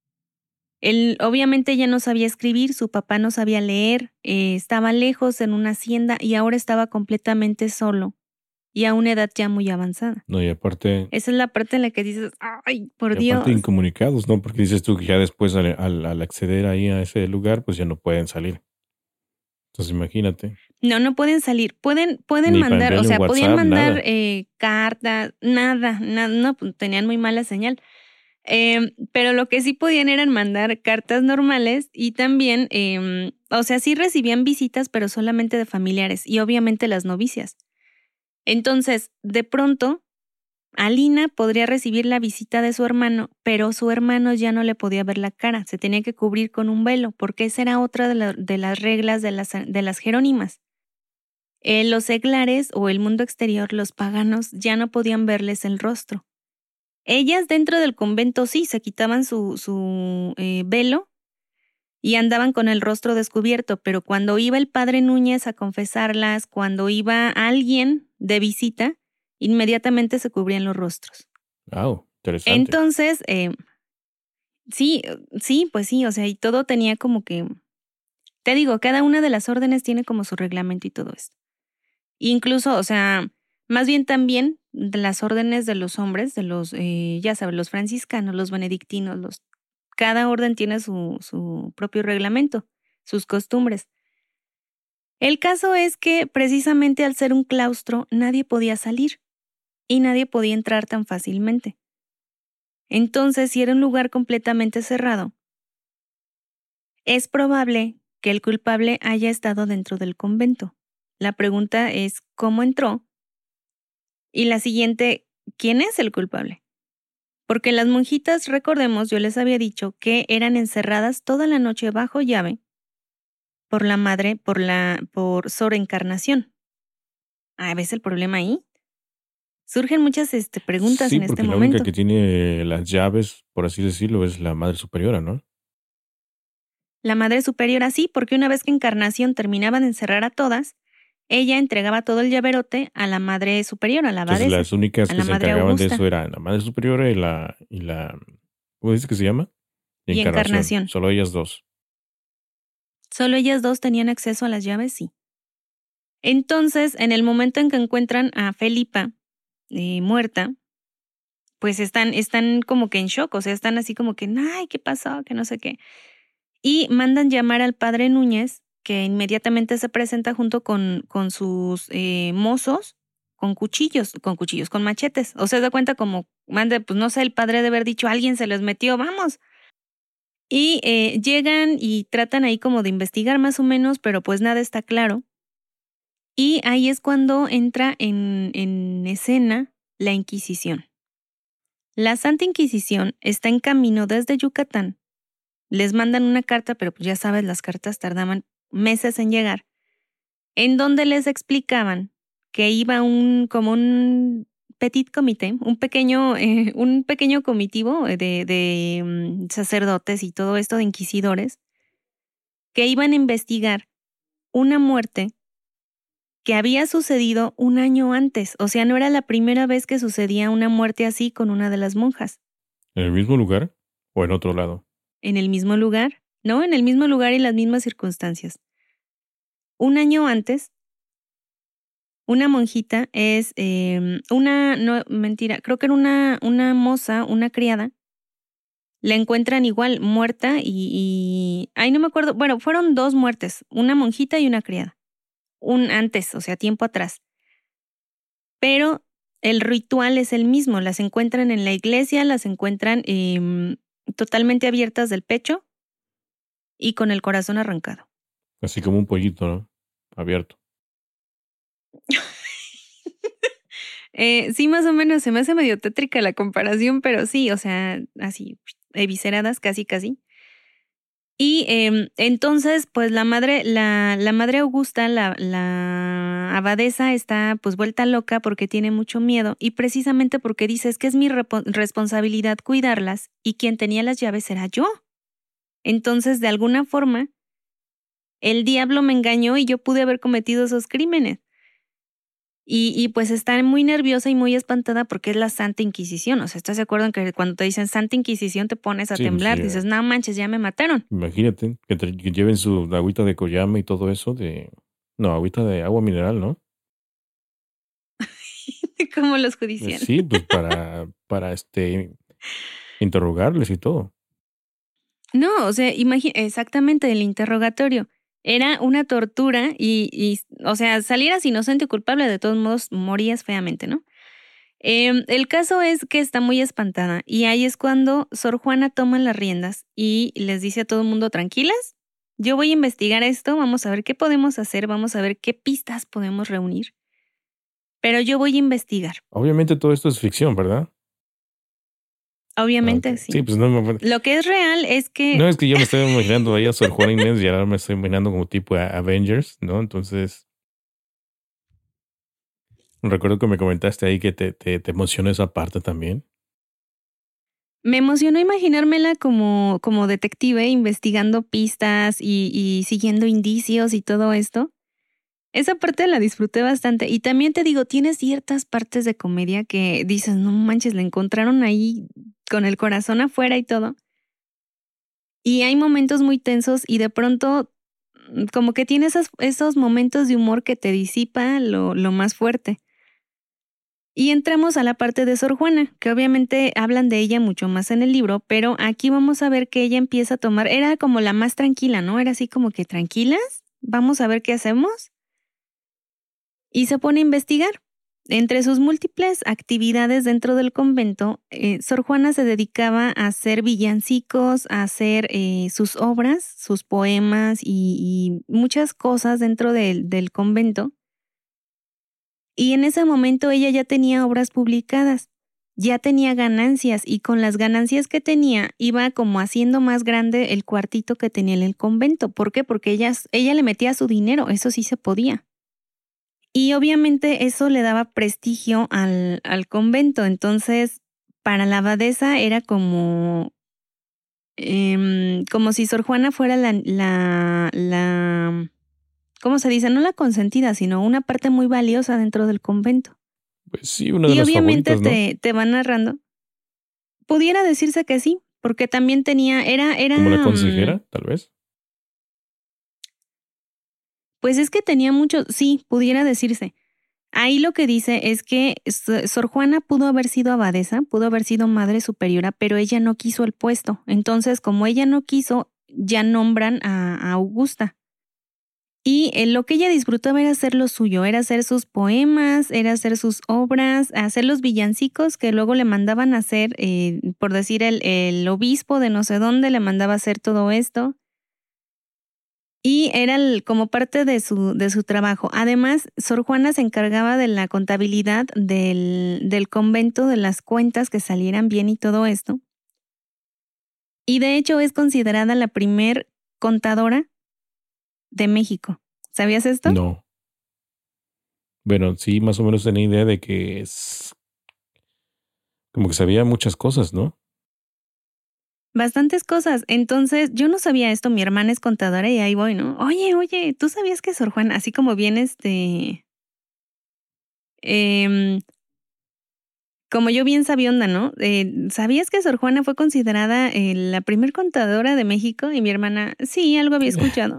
Él obviamente ya no sabía escribir, su papá no sabía leer, eh, estaba lejos en una hacienda y ahora estaba completamente solo y a una edad ya muy avanzada. No, y aparte... Esa es la parte en la que dices, ay, por y aparte Dios. incomunicados, ¿no? Porque dices tú que ya después al, al, al acceder ahí a ese lugar, pues ya no pueden salir. Entonces imagínate. No, no pueden salir. Pueden, pueden Ni para mandar, o enviarle un sea, podían WhatsApp, mandar nada. eh, cartas, nada, nada, no, pues, tenían muy mala señal. Eh, pero lo que sí podían eran mandar cartas normales y también, eh, o sea, sí recibían visitas, pero solamente de familiares y obviamente las novicias. Entonces, de pronto, Alina podría recibir la visita de su hermano, pero su hermano ya no le podía ver la cara, se tenía que cubrir con un velo, porque esa era otra de, la, de las reglas de las, de las jerónimas. Eh, los seglares o el mundo exterior, los paganos, ya no podían verles el rostro. Ellas dentro del convento sí se quitaban su, su eh, velo y andaban con el rostro descubierto, pero cuando iba el padre Núñez a confesarlas, cuando iba alguien de visita, inmediatamente se cubrían los rostros. Wow, interesante. Entonces, eh, sí, sí, pues sí, o sea, y todo tenía como que, te digo, cada una de las órdenes tiene como su reglamento y todo esto. Incluso, o sea, más bien también de las órdenes de los hombres, de los, eh, ya sabes, los franciscanos, los benedictinos, los, cada orden tiene su, su propio reglamento, sus costumbres. El caso es que precisamente al ser un claustro nadie podía salir y nadie podía entrar tan fácilmente. Entonces, si era un lugar completamente cerrado, es probable que el culpable haya estado dentro del convento. La pregunta es cómo entró y la siguiente, ¿quién es el culpable? Porque las monjitas, recordemos, yo les había dicho que eran encerradas toda la noche bajo llave por la madre, por la, por Sor Encarnación. Ah, ¿ves el problema ahí? Surgen muchas este, preguntas Sí, en este porque la única momento. que tiene las llaves, por así decirlo, es la Madre Superiora, ¿no? La Madre Superiora sí, porque una vez que Encarnación terminaba de encerrar a todas, ella entregaba todo el llaverote a la Madre Superiora, a la Entonces abadesa, las únicas a que la se Madre encargaban de Augusta eso eran la Madre Superiora y la, y la, ¿cómo dice que se llama? y Encarnación. Encarnación. Solo ellas dos. Solo ellas dos tenían acceso a las llaves, sí. Entonces, en el momento en que encuentran a Felipa eh, muerta, pues están, están como que en shock, o sea, están así como que, ay, ¿qué pasó? Que no sé qué. Y mandan llamar al padre Núñez, que inmediatamente se presenta junto con, con sus eh, mozos, con cuchillos, con cuchillos, con machetes. O sea, da cuenta como, manda, pues no sé, el padre de haber dicho, alguien se les metió, vamos. Y eh, llegan y tratan ahí como de investigar más o menos, pero pues nada está claro. Y ahí es cuando entra en, en escena la Inquisición. La Santa Inquisición está en camino desde Yucatán. Les mandan una carta, pero pues ya sabes, las cartas tardaban meses en llegar, en donde les explicaban que iba un como un petit comité, un pequeño, eh, un pequeño comitivo de, de um, sacerdotes y todo esto de inquisidores, que iban a investigar una muerte que había sucedido un año antes. O sea, no era la primera vez que sucedía una muerte así con una de las monjas. ¿En el mismo lugar o en otro lado? En el mismo lugar, ¿no? En el mismo lugar y las mismas circunstancias. Un año antes, una monjita es eh, una, no, mentira, creo que era una, una moza, una criada. La encuentran igual muerta y, y, ay, no me acuerdo, bueno, fueron dos muertes, una monjita y una criada. Un antes, o sea, tiempo atrás. Pero el ritual es el mismo, las encuentran en la iglesia, las encuentran eh, totalmente abiertas del pecho y con el corazón arrancado. Así como un pollito, ¿no? Abierto. eh, sí, más o menos, se me hace medio tétrica la comparación, pero sí, o sea, así, evisceradas casi, casi. Y eh, entonces, pues la madre, la, la madre Augusta, la, la abadesa, está pues vuelta loca porque tiene mucho miedo y precisamente porque dice es que es mi repo- responsabilidad cuidarlas y quien tenía las llaves era yo. Entonces, de alguna forma, el diablo me engañó y yo pude haber cometido esos crímenes. Y, y pues está muy nerviosa y muy espantada porque es la Santa Inquisición. O sea, ¿estás de acuerdo en que cuando te dicen Santa Inquisición te pones a Sí, pues sí. temblar? Dices, no manches, ya me mataron. Imagínate que, te- que lleven su agüita de Koyama y todo eso de... No, agüita de agua mineral, ¿no? Como los Eh, judiciales. Sí, pues para, para este, interrogarles y todo. No, o sea, imagina, exactamente el interrogatorio. Era una tortura y, y, o sea, salieras inocente o culpable, de todos modos morías feamente, ¿no? Em, el caso es que está muy espantada y ahí es cuando Sor Juana toma las riendas y les dice a todo el mundo, tranquilas, yo voy a investigar esto, vamos a ver qué podemos hacer, vamos a ver qué pistas podemos reunir, pero yo voy a investigar. Obviamente todo esto es ficción, ¿verdad? Ah, ok. Obviamente Sí, sí. pues no me... Lo que es real es que No, es que yo me estoy imaginando ahí a Sor Juana Inés y ahora me estoy imaginando como tipo a- Avengers, ¿no? Entonces, recuerdo que me comentaste ahí que te, te, te emociona esa parte también. me emocionó imaginármela como, como detective investigando pistas y, y siguiendo indicios y todo esto. Esa parte la disfruté bastante. Y también te digo, tiene ciertas partes de comedia que dices, no manches, la encontraron ahí con el corazón afuera y todo. Y hay momentos muy tensos y de pronto mm, como que tiene esos, esos momentos de humor que te disipa lo, lo más fuerte. Y entramos a la parte de Sor Juana, que obviamente hablan de ella mucho más en el libro, pero aquí vamos a ver que ella empieza a tomar, era como la más tranquila, ¿no? Era así como que tranquilas, vamos a ver qué hacemos. Y se pone a investigar. Entre sus múltiples actividades dentro del convento, eh, Sor Juana se dedicaba a hacer villancicos, a hacer eh, sus obras, sus poemas y, y muchas cosas dentro del, del convento. Y en ese momento ella ya tenía obras publicadas, ya tenía ganancias y con las ganancias que tenía iba como haciendo más grande el cuartito que tenía en el convento. ¿Por qué? Porque ella, ella le metía su dinero, eso sí se podía. Y obviamente eso le daba prestigio al, al convento. Entonces, para la abadesa era como, em, como si Sor Juana fuera la, la, la, ¿cómo se dice? No la consentida, sino una parte muy valiosa dentro del convento. Pues sí, una de Y las obviamente favoritas, ¿no? te, te va narrando. Pudiera decirse que sí, porque también tenía, era, era, Como la mm, consejera, tal vez. pues es que tenía mucho, sí, pudiera decirse. Ahí lo que dice es que S- Sor Juana pudo haber sido abadesa, pudo haber sido madre superiora, pero ella no quiso el puesto. Entonces, como ella no quiso, ya nombran a, a Augusta. Y eh, lo que ella disfrutaba era hacer lo suyo, era hacer sus poemas, era hacer sus obras, hacer los villancicos que luego le mandaban a hacer, eh, por decir, el, el obispo de no sé dónde le mandaba a hacer todo esto. Y era el- como parte de su, de su trabajo. Además, Sor Juana se encargaba de la contabilidad del, del convento, de las cuentas que salieran bien y todo esto. Y de hecho es considerada la primer contadora de México. ¿Sabías esto? No. Bueno, sí, más o menos tenía idea de que es como que sabía muchas cosas, ¿no? Bastantes cosas. Entonces, yo no sabía esto, mi hermana es contadora y ahí voy, ¿no? Oye, oye, ¿tú sabías que Sor Juana, así como bien este, em, como yo bien sabionda, ¿no? Eh, ¿sabías que Sor Juana fue considerada eh, la primer contadora de México? Y mi hermana, sí, algo había escuchado.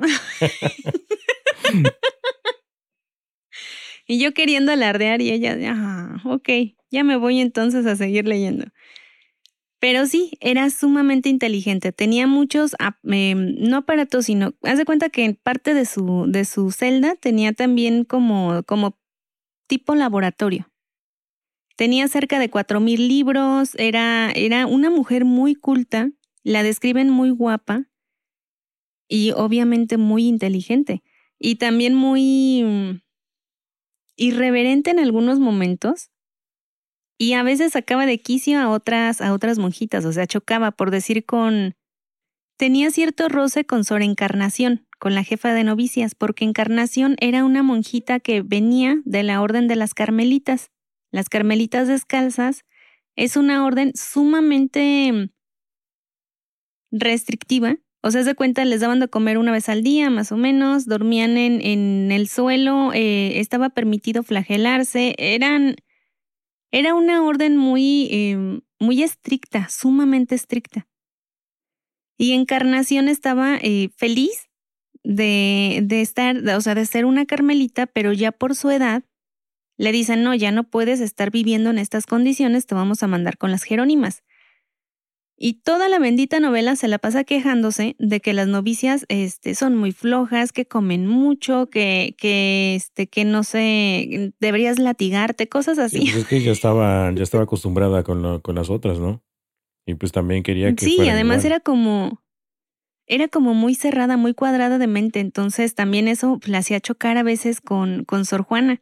Y yo queriendo alardear y ella, ah, ok, ya me voy entonces a seguir leyendo. Pero sí, era sumamente inteligente. Tenía muchos, ap- em, no aparatos, sino, haz de cuenta que en parte de su, de su celda tenía también como, como tipo laboratorio. Tenía cerca de cuatro mil libros, era, era una mujer muy culta, la describen muy guapa y obviamente muy inteligente. Y también muy mm, irreverente en algunos momentos. Y a veces sacaba de quicio a otras, a otras monjitas, o sea, chocaba, por decir, con, tenía cierto roce con Sor Encarnación, con la jefa de novicias, porque Encarnación era una monjita que venía de la orden de las Carmelitas. Las Carmelitas Descalzas es una orden sumamente restrictiva. O sea, se cuenta, les daban de comer una vez al día, más o menos, dormían en, en el suelo, eh, estaba permitido flagelarse, eran, era una orden muy, eh, muy estricta, sumamente estricta. Y Encarnación estaba eh, feliz de, de estar, o sea, de ser una carmelita, pero ya por su edad le dicen, no, ya no puedes estar viviendo en estas condiciones, te vamos a mandar con las Jerónimas. Y toda la bendita novela se la pasa quejándose de que las novicias este, son muy flojas, que comen mucho, que, que, este, que no sé, deberías latigarte, cosas así. Sí, pues es que ya estaba, ya estaba acostumbrada con, lo, con las otras, ¿no? Y pues también quería que sí, fueran además igual. era como, era como muy cerrada, muy cuadrada de mente, entonces también eso la hacía chocar a veces con, con Sor Juana.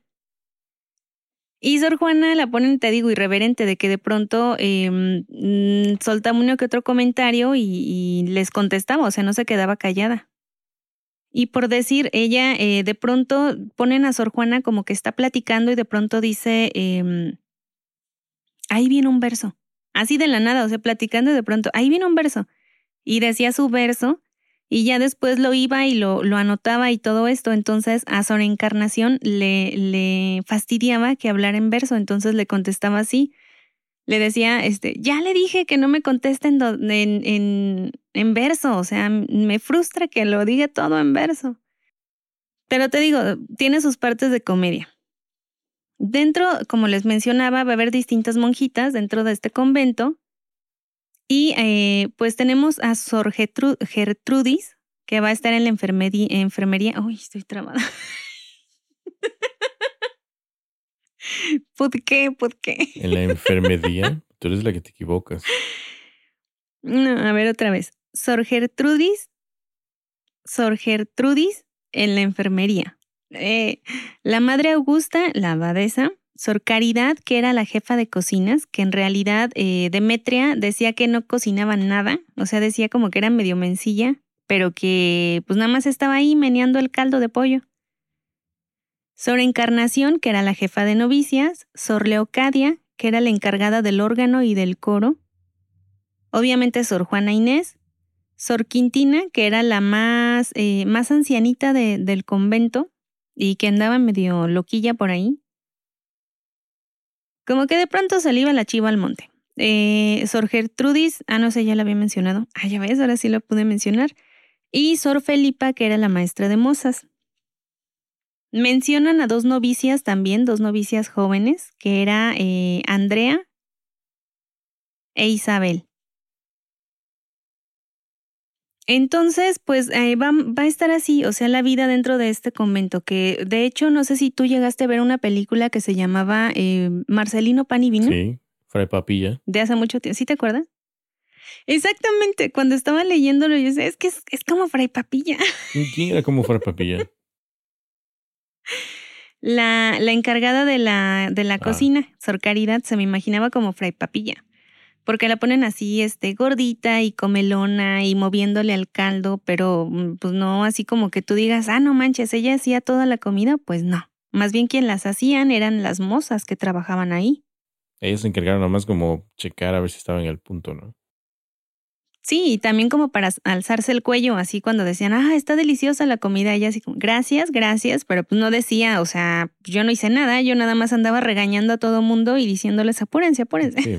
Y Sor Juana la ponen, te digo, irreverente, de que de pronto eh, mmm, soltaba uno que otro comentario y, y les contestaba, o sea, no se quedaba callada. Y por decir, ella eh, de pronto ponen a Sor Juana como que está platicando y de pronto dice, eh, ahí viene un verso. Así de la nada, o sea, platicando y de pronto, ahí viene un verso. Y decía su verso y ya después lo iba y lo, lo anotaba y todo esto. Entonces a Sor Encarnación le, le fastidiaba que hablara en verso, entonces le contestaba así. Le decía, este, ya le dije que no me conteste en, en, en, en verso, o sea, me frustra que lo diga todo en verso. Pero te digo, tiene sus partes de comedia. Dentro, como les mencionaba, va a haber distintas monjitas dentro de este convento. Y eh, pues tenemos a Sor Gertru- Gertrudis, que va a estar en la enfermería. enfermería. Uy, estoy trabada. ¿Por qué? ¿Por qué? En la enfermería, tú eres la que te equivocas. No, a ver otra vez. Sor Gertrudis, Sor Gertrudis en la enfermería. Eh, la Madre Augusta, la abadesa. Sor Caridad, que era la jefa de cocinas, que en realidad eh, Demetria decía que no cocinaba nada, o sea, decía como que era medio mencilla, pero que pues nada más estaba ahí meneando el caldo de pollo. Sor Encarnación, que era la jefa de novicias. Sor Leocadia, que era la encargada del órgano y del coro. Obviamente Sor Juana Inés. Sor Quintina, que era la más, eh, más ancianita de, del convento y que andaba medio loquilla por ahí. Como que de pronto se le iba la chiva al monte. Eh, Sor Gertrudis, ah, no sé, ya la había mencionado. Ah, ya ves, ahora sí lo pude mencionar. Y Sor Felipa, que era la maestra de mozas. Mencionan a dos novicias también, dos novicias jóvenes, que era eh, Andrea e Isabel. Entonces, pues eh, va, va a estar así, o sea, la vida dentro de este convento, que de hecho no sé si tú llegaste a ver una película que se llamaba eh, Marcelino Pan y Vino. Sí, Fray Papilla. De hace mucho tiempo, ¿sí te acuerdas? Exactamente, cuando estaba leyéndolo yo decía, es que es, es como Fray Papilla. ¿Quién era como Fray Papilla? La, la encargada de la, de la Ah. cocina, Sor Caridad, se me imaginaba como Fray Papilla. Porque la ponen así, este, gordita y comelona y moviéndole al caldo, pero pues no así como que tú digas, ah, no manches, ella hacía toda la comida, pues no. Más bien quien las hacían eran las mozas que trabajaban ahí. Ellos se encargaron nomás como checar a ver si estaba en el punto, ¿no? Sí, y también como para alzarse el cuello, así cuando decían, ah, está deliciosa la comida, ella así como, gracias, gracias, pero pues no decía, o sea, yo no hice nada, yo nada más andaba regañando a todo mundo y diciéndoles, apúrense, apúrense. Sí.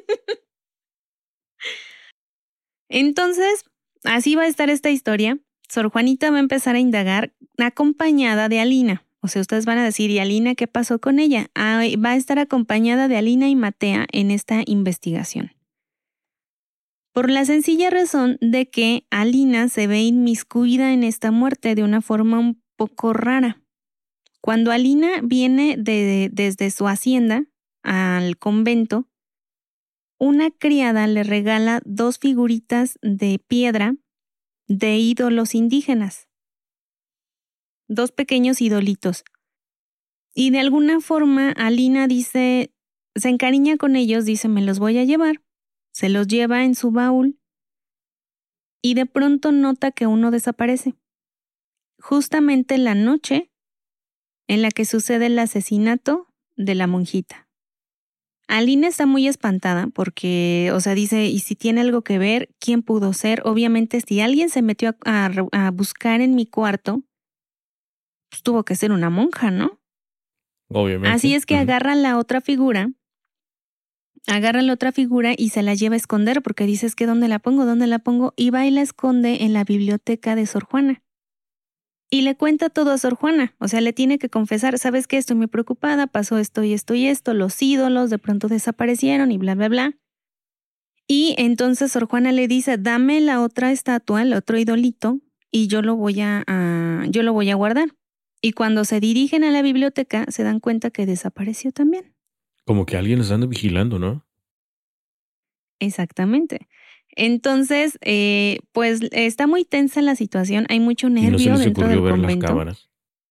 Entonces, así va a estar esta historia. Sor Juanita va a empezar a indagar acompañada de Alina. O sea, ustedes van a decir, ¿y Alina qué pasó con ella? Ah, va a estar acompañada de Alina y Matea en esta investigación. Por la sencilla razón de que Alina se ve inmiscuida en esta muerte de una forma un poco rara. Cuando Alina viene de, desde su hacienda al convento, una criada le regala dos figuritas de piedra de ídolos indígenas. Dos pequeños idolitos. Y de alguna forma Alina dice, se encariña con ellos, dice, me los voy a llevar. Se los lleva en su baúl y de pronto nota que uno desaparece. Justamente la noche en la que sucede el asesinato de la monjita. Alina está muy espantada porque, o sea, dice, ¿y si tiene algo que ver? ¿Quién pudo ser? Obviamente, si alguien se metió a, a, a buscar en mi cuarto, pues tuvo que ser una monja, ¿no? Obviamente. Así es que uh-huh. agarra la otra figura, agarra la otra figura y se la lleva a esconder porque dices que ¿dónde la pongo? ¿Dónde la pongo? Y va y la esconde en la biblioteca de Sor Juana. Y le cuenta todo a Sor Juana, o sea, le tiene que confesar, ¿sabes qué? Estoy muy preocupada, pasó esto y esto y esto, los ídolos de pronto desaparecieron y bla, bla, bla. Y entonces Sor Juana le dice, dame la otra estatua, el otro idolito, y yo lo voy a, a, yo lo voy a guardar. Y cuando se dirigen a la biblioteca, se dan cuenta que desapareció también. Como que alguien los anda vigilando, ¿no? Exactamente. Entonces, eh, pues está muy tensa la situación, hay mucho nervio y no se les dentro ocurrió del ver convento. Las cámaras.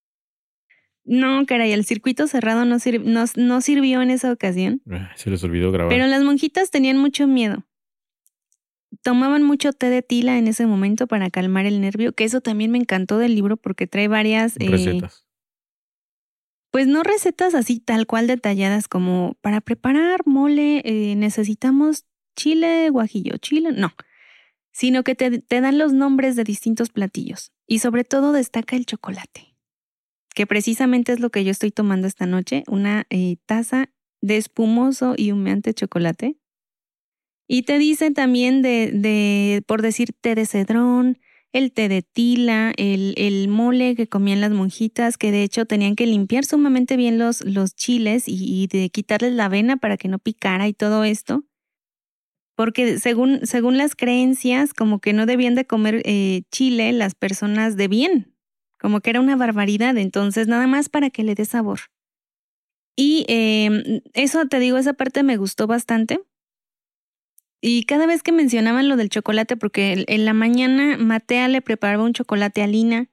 No, caray, el circuito cerrado no, sir no, no sirvió en esa ocasión. Se les olvidó grabar. Pero las monjitas tenían mucho miedo. Tomaban mucho té de tila en ese momento para calmar el nervio, que eso también me encantó del libro porque trae varias... Recetas. Eh, pues no recetas así tal cual detalladas como para preparar mole eh, necesitamos chile, guajillo, chile, no. Sino que te, te dan los nombres de distintos platillos. Y sobre todo destaca el chocolate, que precisamente es lo que yo estoy tomando esta noche, una eh, taza de espumoso y humeante chocolate. Y te dicen también de, de, por decir, té de cedrón, el té de tila, el, el mole que comían las monjitas, que de hecho tenían que limpiar sumamente bien los, los chiles y, y de quitarles la avena para que no picara y todo esto. Porque según, según las creencias, como que no debían de comer eh, chile las personas de bien, como que era una barbaridad, entonces nada más para que le dé sabor. Y eh, eso, te digo, esa parte me gustó bastante. Y cada vez que mencionaban lo del chocolate, porque en la mañana Matea le preparaba un chocolate a Lina,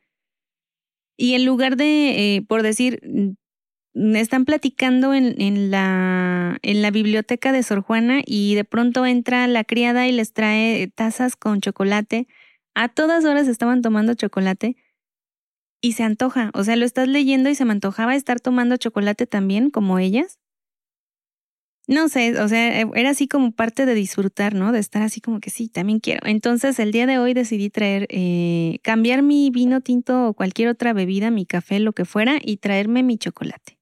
y en lugar de, eh, por decir, están platicando en, en, la, en la biblioteca de Sor Juana y de pronto entra la criada y les trae tazas con chocolate. A todas horas estaban tomando chocolate y se antoja. O sea, lo estás leyendo y se me antojaba estar tomando chocolate también, como ellas. No sé, o sea, era así como parte de disfrutar, ¿no? De estar así como que sí, también quiero. Entonces, el día de hoy decidí traer, eh, cambiar mi vino tinto o cualquier otra bebida, mi café, lo que fuera, y traerme mi chocolate.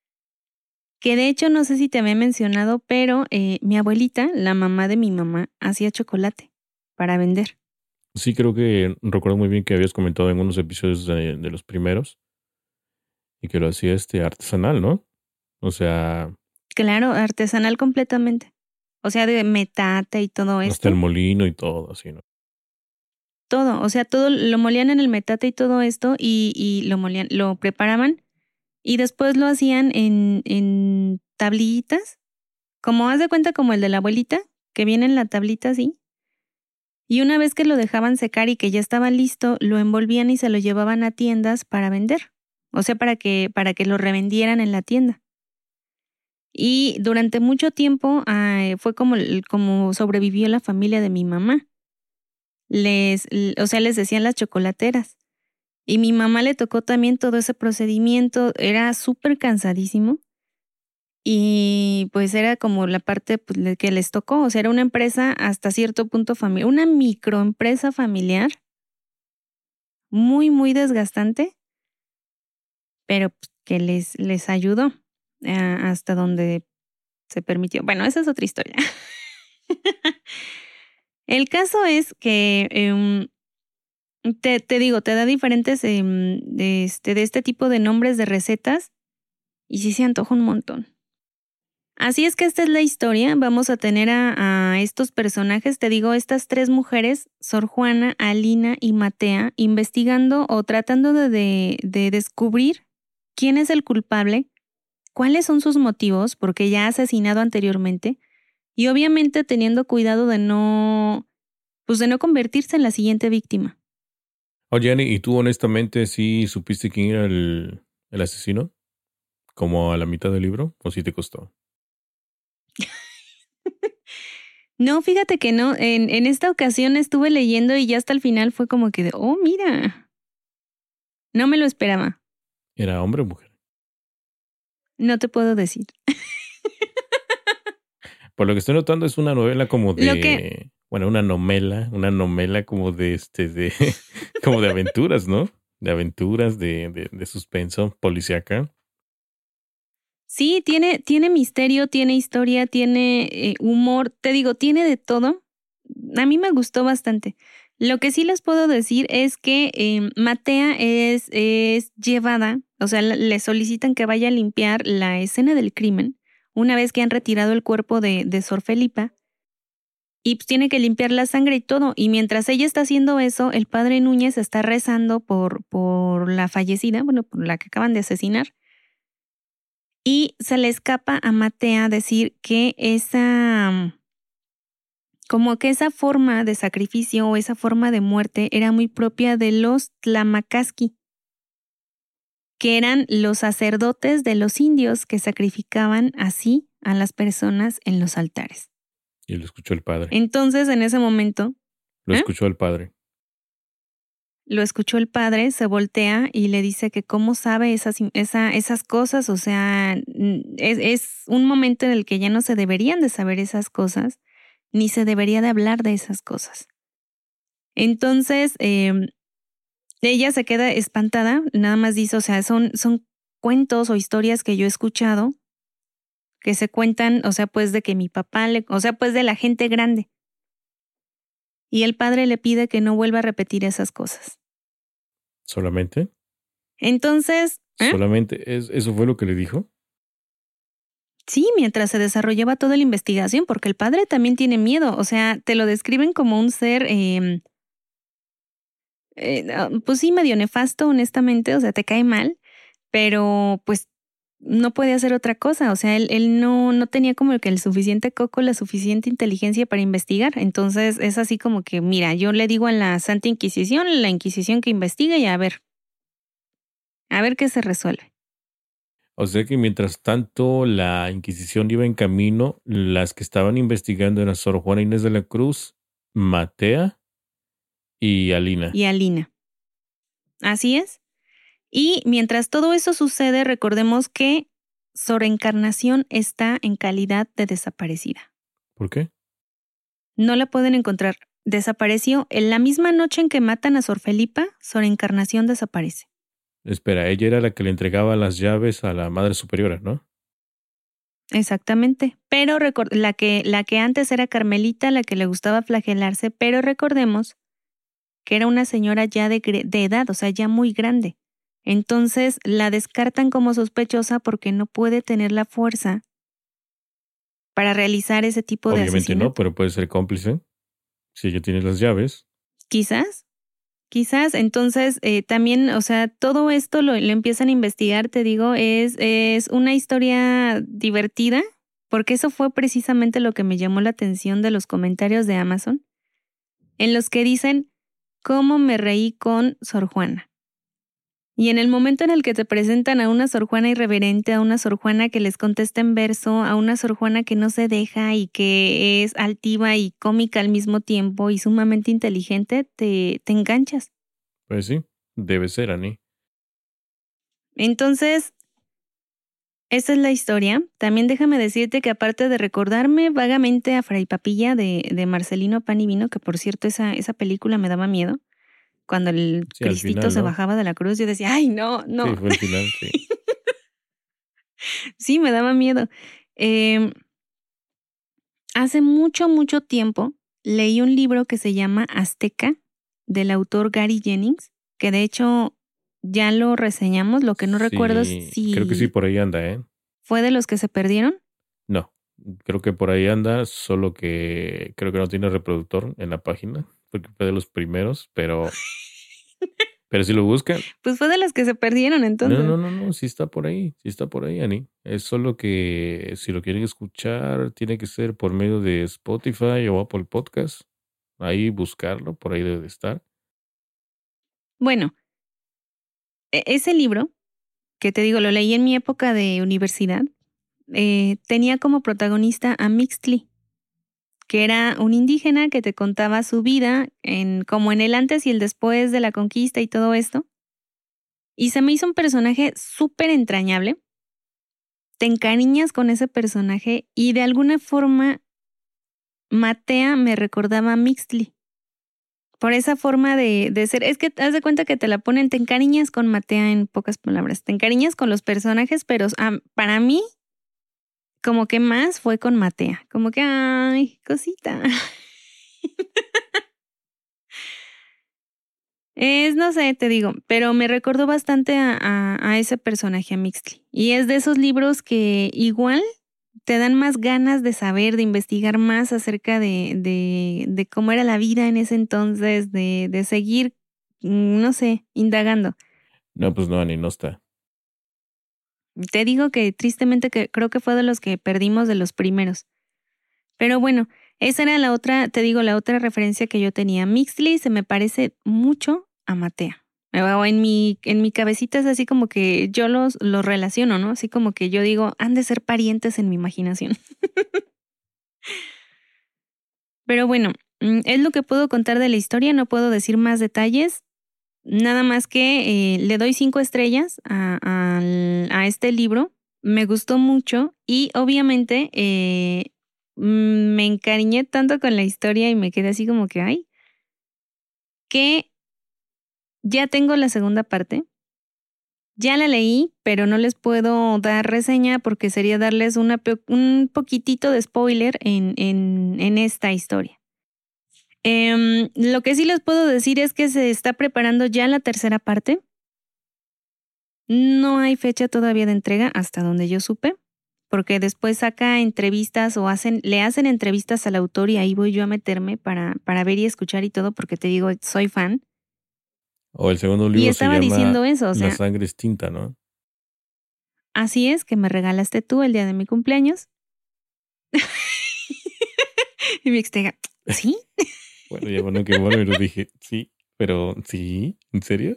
Que de hecho, no sé si te había mencionado, pero eh, mi abuelita, la mamá de mi mamá, hacía chocolate para vender. Sí, creo que recuerdo muy bien que habías comentado en unos episodios de, de los primeros y que lo hacía este artesanal, ¿no? O sea... Claro, artesanal completamente. O sea, de metate y todo esto. Hasta el molino y todo, así, ¿no? Todo, o sea, todo lo molían en el metate y todo esto y, y lo molían, lo preparaban y después lo hacían en, en tablitas, como haz de cuenta como el de la abuelita, que viene en la tablita así. Y una vez que lo dejaban secar y que ya estaba listo, lo envolvían y se lo llevaban a tiendas para vender. O sea, para que, para que lo revendieran en la tienda. Y durante mucho tiempo eh, fue como, como sobrevivió la familia de mi mamá. Les, o sea, les decían las chocolateras. Y mi mamá le tocó también todo ese procedimiento, era súper cansadísimo. Y pues era como la parte pues, que les tocó, o sea, era una empresa hasta cierto punto familiar, una microempresa familiar, muy, muy desgastante, pero pues, que les, les ayudó uh, hasta donde se permitió. Bueno, esa es otra historia. El caso es que um, te, te digo, te da diferentes um, de, este, de este tipo de nombres de recetas y sí se antoja un montón. Así es que esta es la historia. Vamos a tener a, a estos personajes, te digo, estas tres mujeres, Sor Juana, Alina y Matea, investigando o tratando de, de, de descubrir quién es el culpable, cuáles son sus motivos, porque ya ha asesinado anteriormente, y obviamente teniendo cuidado de no, pues de no convertirse en la siguiente víctima. Oye, Jenny, ¿y tú honestamente sí supiste quién era el, el asesino? ¿Como a la mitad del libro? ¿O sí te costó? No, fíjate que no. En, en esta ocasión estuve leyendo y ya hasta el final fue como que, de, oh, mira. No me lo esperaba. ¿Era hombre o mujer? No te puedo decir. Por lo que estoy notando es una novela como de... Lo que... Bueno, una novela, una novela como de este, de... como de aventuras, ¿no? De aventuras, de, de, de suspenso, policíaca. Sí, tiene, tiene misterio, tiene historia, tiene eh, humor. Te digo, tiene de todo. A mí me gustó bastante. Lo que sí les puedo decir es que eh, Matea es, es llevada, o sea, le solicitan que vaya a limpiar la escena del crimen una vez que han retirado el cuerpo de, de Sor Felipa. Y pues tiene que limpiar la sangre y todo. Y mientras ella está haciendo eso, el padre Núñez está rezando por, por la fallecida, bueno, por la que acaban de asesinar. Y se le escapa a Matea decir que esa, como que esa forma de sacrificio o esa forma de muerte era muy propia de los Tlamacasqui, que eran los sacerdotes de los indios que sacrificaban así a las personas en los altares. Y lo escuchó el padre. Entonces, en ese momento... Lo ¿eh? escuchó el padre. Lo escuchó el padre, se voltea y le dice que cómo sabe esas, esa, esas cosas, o sea, es, es un momento en el que ya no se deberían de saber esas cosas, ni se debería de hablar de esas cosas. Entonces, eh, ella se queda espantada, nada más dice, o sea, son, son cuentos o historias que yo he escuchado, que se cuentan, o sea, pues de que mi papá, le, o sea, pues de la gente grande. Y el padre le pide que no vuelva a repetir esas cosas. ¿Solamente? Entonces... ¿eh? ¿Solamente? ¿Es, ¿Eso fue lo que le dijo? Sí, mientras se desarrollaba toda la investigación, porque el padre también tiene miedo. O sea, te lo describen como un ser, eh, eh, pues sí, medio nefasto, honestamente. O sea, te cae mal, pero pues no puede hacer otra cosa. O sea, él, él no, no tenía como que el suficiente coco, la suficiente inteligencia para investigar. Entonces es así como que, mira, yo le digo a la Santa Inquisición, la Inquisición que investigue y a ver, a ver qué se resuelve. O sea que mientras tanto la Inquisición iba en camino, las que estaban investigando eran Sor Juana Inés de la Cruz, Matea y Alina. Y Alina. Así es. Y mientras todo eso sucede, recordemos que Sor Encarnación está en calidad de desaparecida. ¿Por qué? No la pueden encontrar. Desapareció en la misma noche en que matan a Sor Felipa, Sor Encarnación desaparece. Espera, ella era la que le entregaba las llaves a la Madre Superiora, ¿no? Exactamente. Pero la que, la que antes era Carmelita, la que le gustaba flagelarse, pero recordemos que era una señora ya de, de edad, o sea, ya muy grande. Entonces la descartan como sospechosa porque no puede tener la fuerza para realizar ese tipo de asesinato. Obviamente no, pero puede ser cómplice. Si ella tiene las llaves. Quizás, quizás. Entonces, eh, también, o sea, todo esto lo, lo empiezan a investigar, te digo, es, es una historia divertida, porque eso fue precisamente lo que me llamó la atención de los comentarios de Amazon, en los que dicen, ¿cómo me reí con Sor Juana? Y en el momento en el que te presentan a una Sor Juana irreverente, a una Sor Juana que les contesta en verso, a una Sor Juana que no se deja y que es altiva y cómica al mismo tiempo y sumamente inteligente, te, te enganchas. Pues sí, debe ser, Ani. Entonces, esa es la historia. También déjame decirte que aparte de recordarme vagamente a Fray Papilla de, de Marcelino Pan y Vino, que por cierto esa, esa película me daba miedo, cuando el Sí, Cristito final, se ¿no? bajaba de la cruz, yo decía, ay, no, no. Sí, fue el final, sí. Sí, me daba miedo. Eh, hace mucho, mucho tiempo leí un libro que se llama Azteca, del autor Gary Jennings, que de hecho ya lo reseñamos, lo que no sí, recuerdo es si... creo que sí, por ahí anda, ¿eh? ¿Fue de los que se perdieron? No, creo que por ahí anda, solo que creo que no tiene reproductor en la página, porque fue de los primeros, pero... Pero si lo buscan... Pues fue de los que se perdieron entonces. No, no, no, no, sí está por ahí, sí está por ahí, Ani. Es solo que si lo quieren escuchar, tiene que ser por medio de Spotify o Apple Podcast. Ahí buscarlo, por ahí debe de estar. Bueno, ese libro, que te digo, lo leí en mi época de universidad, eh, tenía como protagonista a Mixtli, que era un indígena que te contaba su vida en, como en el antes y el después de la conquista y todo esto. Y se me hizo un personaje súper entrañable. Te encariñas con ese personaje y de alguna forma Matea me recordaba a Mixtli. Por esa forma de, de ser. Es que haz de cuenta que te la ponen, te encariñas con Matea en pocas palabras. Te encariñas con los personajes, pero um, para mí, como que más fue con Matea. Como que, ay, cosita. Es, no sé, te digo, pero me recordó bastante a, a, a ese personaje, a Mixtli. Y es de esos libros que igual te dan más ganas de saber, de investigar más acerca de, de, de cómo era la vida en ese entonces, de, de seguir, no sé, indagando. No, pues no, Ani, no está. Te digo que tristemente que creo que fue de los que perdimos de los primeros. Pero bueno, esa era la otra, te digo, la otra referencia que yo tenía. Mixtli se me parece mucho a Matea. O en mi, en mi cabecita es así como que yo los, los relaciono, ¿no? Así como que yo digo, han de ser parientes en mi imaginación. Pero bueno, es lo que puedo contar de la historia, no puedo decir más detalles. Nada más que eh, le doy cinco estrellas a, a, a este libro. Me gustó mucho y obviamente eh, me encariñé tanto con la historia y me quedé así como que, ay, que ya tengo la segunda parte. Ya la leí, pero no les puedo dar reseña porque sería darles una, un poquitito de spoiler en, en, en esta historia. Eh, lo que sí les puedo decir es que se está preparando ya la tercera parte. No hay fecha todavía de entrega hasta donde yo supe, porque después saca entrevistas o hacen, le hacen entrevistas al autor y ahí voy yo a meterme para, para ver y escuchar y todo, porque te digo, soy fan. O el segundo libro y estaba se llama diciendo eso, o sea, La sangre es tinta, ¿no? Así es, que me regalaste tú el día de mi cumpleaños. Y mi ex te ¿sí? Bueno, ya bueno, que bueno, y lo dije, sí, pero sí, ¿en serio?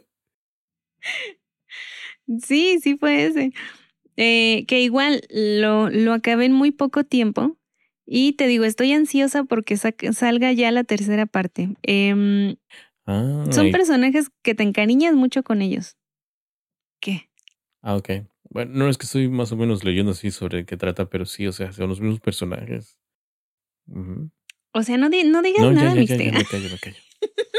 Sí, sí fue ese. Eh, que igual lo, lo acabé en muy poco tiempo. Y te digo, estoy ansiosa porque sa- salga ya la tercera parte. Eh, Ah, son y- personajes que te encariñas mucho con ellos. ¿Qué? ah, ok. Bueno, no es que estoy más o menos leyendo así sobre qué trata, pero sí, o sea, son los mismos personajes. Ujú. O sea, no, di- no digas No, ya, nada, ya, ya, ya, Mixtega. me callo, me callo.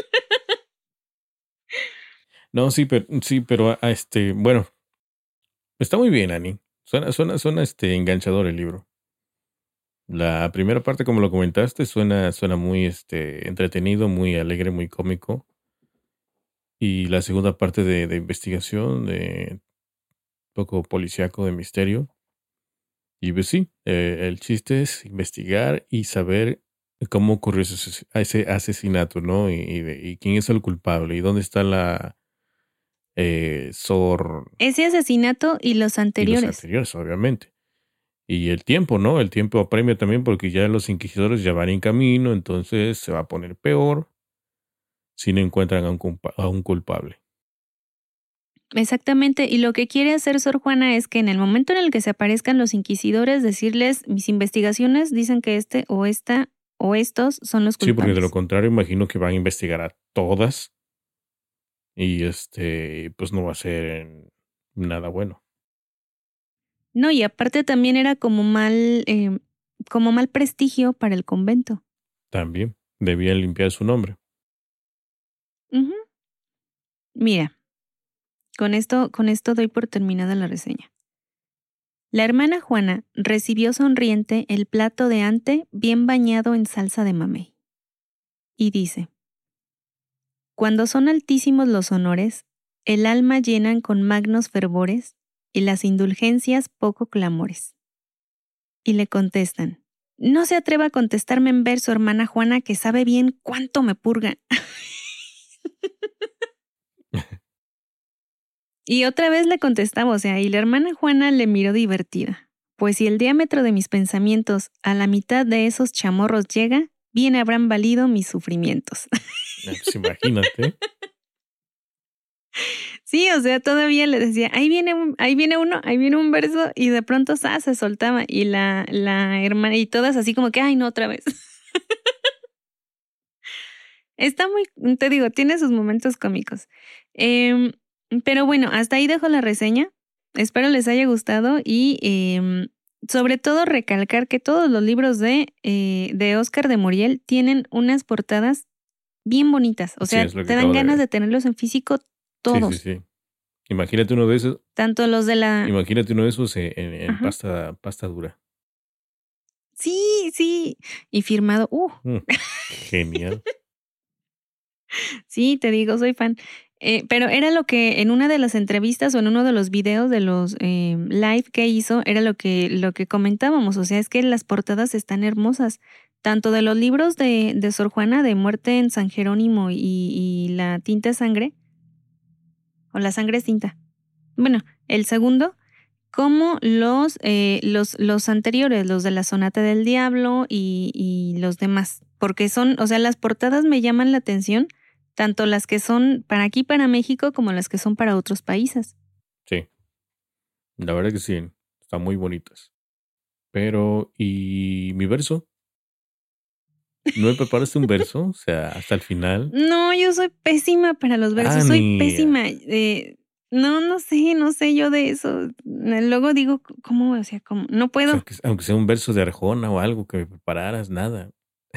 No, sí, pero, sí, pero, ah, este, bueno, está muy bien, Ani. Suena, suena, suena, este, enganchador el libro. La primera parte, como lo comentaste, suena, suena muy, este, entretenido, muy alegre, muy cómico. Y la segunda parte de, de investigación, de poco policíaco, de misterio. Y pues sí, eh, el chiste es investigar y saber cómo ocurrió ese, ases- ese asesinato, ¿no? Y, y de- y quién es el culpable y dónde está la eh, Sor Ese asesinato y los y los anteriores. anteriores, obviamente. Y el tiempo, ¿no? El tiempo apremia también porque ya los inquisidores ya van en camino, entonces se va a poner peor si no encuentran a un, culpa- a un culpable. Exactamente, y lo que quiere hacer Sor Juana es que en el momento en el que se aparezcan los inquisidores, decirles, mis investigaciones dicen que este o esta o estos son los Sí, porque de lo culpables. contrario imagino que van a investigar a todas y este, pues no va a ser nada bueno. No, y aparte también era como mal, eh, como mal prestigio para el convento. También debían limpiar su nombre. Ujú. Mira, con esto, con esto doy por terminada la reseña. La hermana Juana recibió sonriente el plato de ante bien bañado en salsa de mamey. Y dice, cuando son altísimos los honores, el alma llenan con magnos fervores y las indulgencias poco clamores. Y le contestan, no se atreva a contestarme en verso, hermana Juana, que sabe bien cuánto me purga. Y otra vez le contestaba, o sea, y la hermana Juana le miró divertida. Pues si el diámetro de mis pensamientos a la mitad de esos chamorros llega, bien habrán valido mis sufrimientos. Ah, pues imagínate. Sí, o sea, todavía le decía, ahí viene, un, ahí viene uno, ahí viene un verso, y de pronto ¡zas! Se soltaba. Y la, la hermana, y todas así como que, ay, no, otra vez. Está muy, te digo, tiene sus momentos cómicos. Eh, pero bueno, hasta ahí dejo la reseña. Espero les haya gustado y eh, sobre todo recalcar que todos los libros de, eh, de Oscar de Muriel tienen unas portadas bien bonitas. O sea, sí, te dan ganas de... de tenerlos en físico todos. Sí, sí, sí. Imagínate uno de esos. Tanto los de la... Imagínate uno de esos en, en, en pasta, pasta dura. Sí, sí. Y firmado. Uh. Mm, genial. Sí, te digo, soy fan. Eh, pero era lo que en una de las entrevistas o en uno de los videos de los eh, live que hizo, era lo que, lo que comentábamos. O sea, es que las portadas están hermosas. Tanto de los libros de, de Sor Juana, de Muerte en San Jerónimo y, y La tinta es sangre, o La sangre es tinta. Bueno, el segundo, como los, eh, los, los anteriores, los de La Sonata del Diablo y, y los demás. Porque son, o sea, las portadas me llaman la atención, tanto las que son para aquí, para México, como las que son para otros países. Sí, la verdad que sí, están muy bonitas. Pero, ¿y mi verso? ¿No me preparaste un verso? O sea, hasta el final. No, yo soy pésima para los versos, Ah, soy ni... pésima. Eh, no, no sé, no sé yo de eso. Luego digo, ¿cómo? O sea, ¿cómo? No puedo. O sea, aunque, aunque sea un verso de Arjona o algo que me prepararas, nada.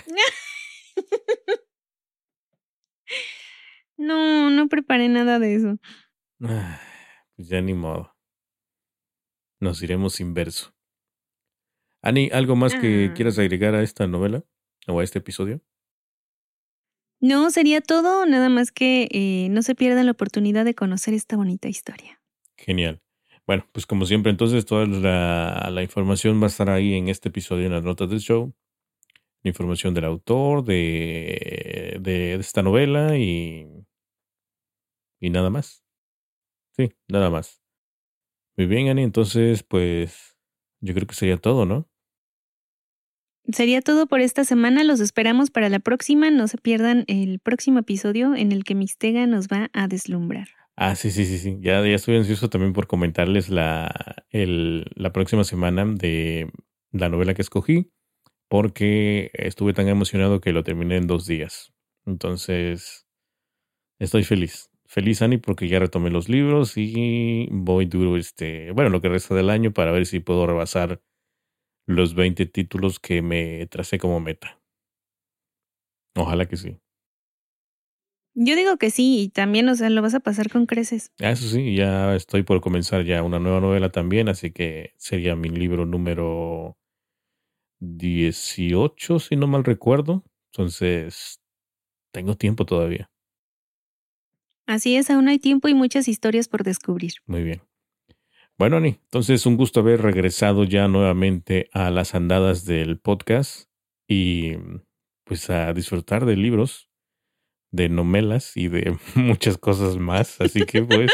No, no preparé nada de eso. Ah, pues ya ni modo. Nos iremos sin verso. Ani, ¿algo más ah. que quieras agregar a esta novela o a este episodio? No, sería todo, nada más que eh, no se pierdan la oportunidad de conocer esta bonita historia. Genial. Bueno, pues como siempre, entonces toda la, la información va a estar ahí en este episodio, en las notas del show. La información del autor, de, de esta novela y, y nada más. Sí, nada más. Muy bien, Ani, entonces pues yo creo que sería todo, ¿no? Sería todo por esta semana, los esperamos para la próxima, no se pierdan el próximo episodio en el que Mixtega nos va a deslumbrar. Ah, sí, sí, sí, sí, ya, ya estoy ansioso también por comentarles la, el, la próxima semana de la novela que escogí, porque estuve tan emocionado que lo terminé en dos días. Entonces, estoy feliz. Feliz, Ani, porque ya retomé los libros y voy duro, este, bueno, lo que resta del año para ver si puedo rebasar los veinte títulos que me tracé como meta. Ojalá que sí. Yo digo que sí, y también, o sea, lo vas a pasar con creces. Eso sí, ya estoy por comenzar ya una nueva novela también, así que sería mi libro número dieciocho, si no mal recuerdo. Entonces, tengo tiempo todavía. Así es, aún hay tiempo y muchas historias por descubrir. Muy bien. Bueno, Ani, entonces un gusto haber regresado ya nuevamente a las andadas del podcast y pues a disfrutar de libros, de novelas y de muchas cosas más. Así que pues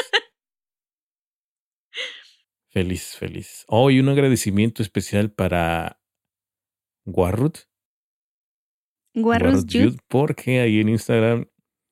feliz, feliz. Oh, y un agradecimiento especial para Warrut. Warrut Youth. Porque ahí en Instagram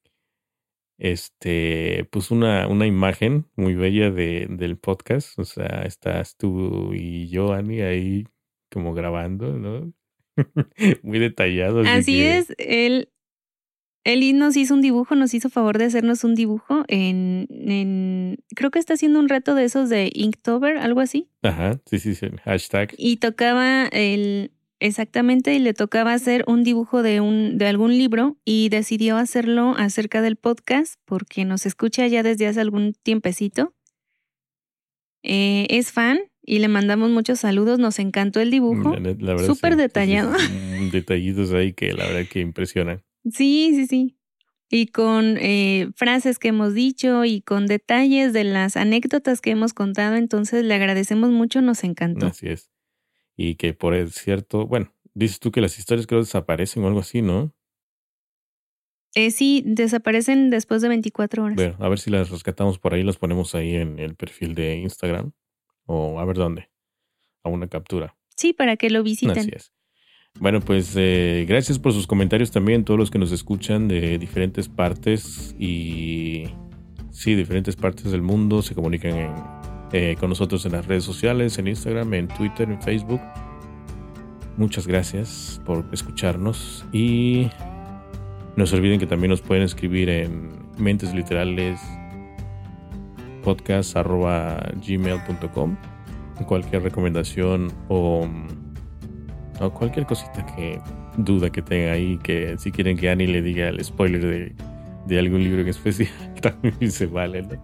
este puso una, una imagen muy bella de, del podcast. O sea, estás tú y yo, Ani, ahí como grabando, ¿no? Muy detallado. Así, así que... es, él, él nos hizo un dibujo, nos hizo favor de hacernos un dibujo en, en, creo que está haciendo un reto de esos de Inktober, algo así. Ajá, sí, sí, sí, hashtag. Y tocaba el, exactamente, y le tocaba hacer un dibujo de un, de algún libro y decidió hacerlo acerca del podcast porque nos escucha ya desde hace algún tiempecito. Eh, es fan y le mandamos muchos saludos, nos encantó el dibujo, súper sí, detallado. Sí, sí, detallitos ahí que la verdad que impresionan. Sí, sí, sí. Y con eh, frases que hemos dicho y con detalles de las anécdotas que hemos contado, entonces le agradecemos mucho, nos encantó. Así es. Y que por el cierto, bueno, dices tú que las historias creo desaparecen o algo así, ¿no? Eh, sí, desaparecen después de veinticuatro horas. Bueno, a ver si las rescatamos por ahí, las ponemos ahí en el perfil de Instagram. O a ver dónde. A una captura. Sí, para que lo visiten. Así es. Bueno, pues eh, gracias por sus comentarios también, todos los que nos escuchan de diferentes partes y sí, diferentes partes del mundo se comunican en, eh, con nosotros en las redes sociales, en Instagram, en Twitter, en Facebook. Muchas gracias por escucharnos y No se olviden que también nos pueden escribir en mentes literales podcast arroba gmail punto com. Cualquier recomendación o, o cualquier cosita que duda que tenga ahí, que si quieren que Ani le diga el spoiler de, de algún libro en especial, también se vale, ¿no?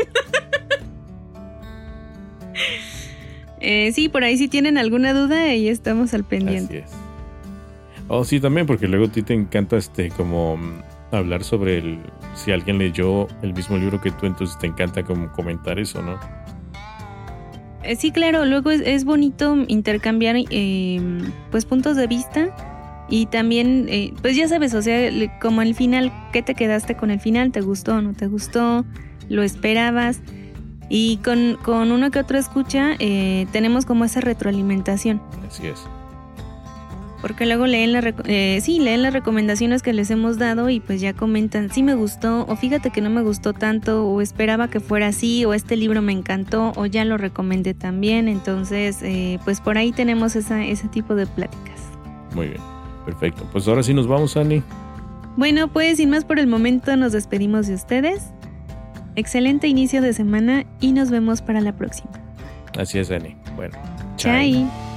eh, sí, por ahí si tienen alguna duda, ahí estamos al pendiente. Así es. Oh, sí, también, porque luego a ti te encanta este como hablar sobre el, si alguien leyó el mismo libro que tú, entonces te encanta como comentar eso, ¿no? Eh, sí, claro, luego es, es bonito intercambiar eh, pues puntos de vista y también, eh, pues ya sabes, o sea, como el final, ¿qué te quedaste con el final? ¿Te gustó o no te gustó? ¿Lo esperabas? Y con, con uno que otro escucha eh, tenemos como esa retroalimentación. Así es. Porque luego leen, la, eh, sí, leen las recomendaciones que les hemos dado y pues ya comentan, sí me gustó, o fíjate que no me gustó tanto, o esperaba que fuera así, o este libro me encantó, o ya lo recomendé también. Entonces, eh, pues por ahí tenemos esa, ese tipo de pláticas. Muy bien, perfecto. Pues ahora sí nos vamos, Ani. Bueno, pues sin más por el momento nos despedimos de ustedes. Excelente inicio de semana y nos vemos para la próxima. Así es, Ani. Bueno, chai.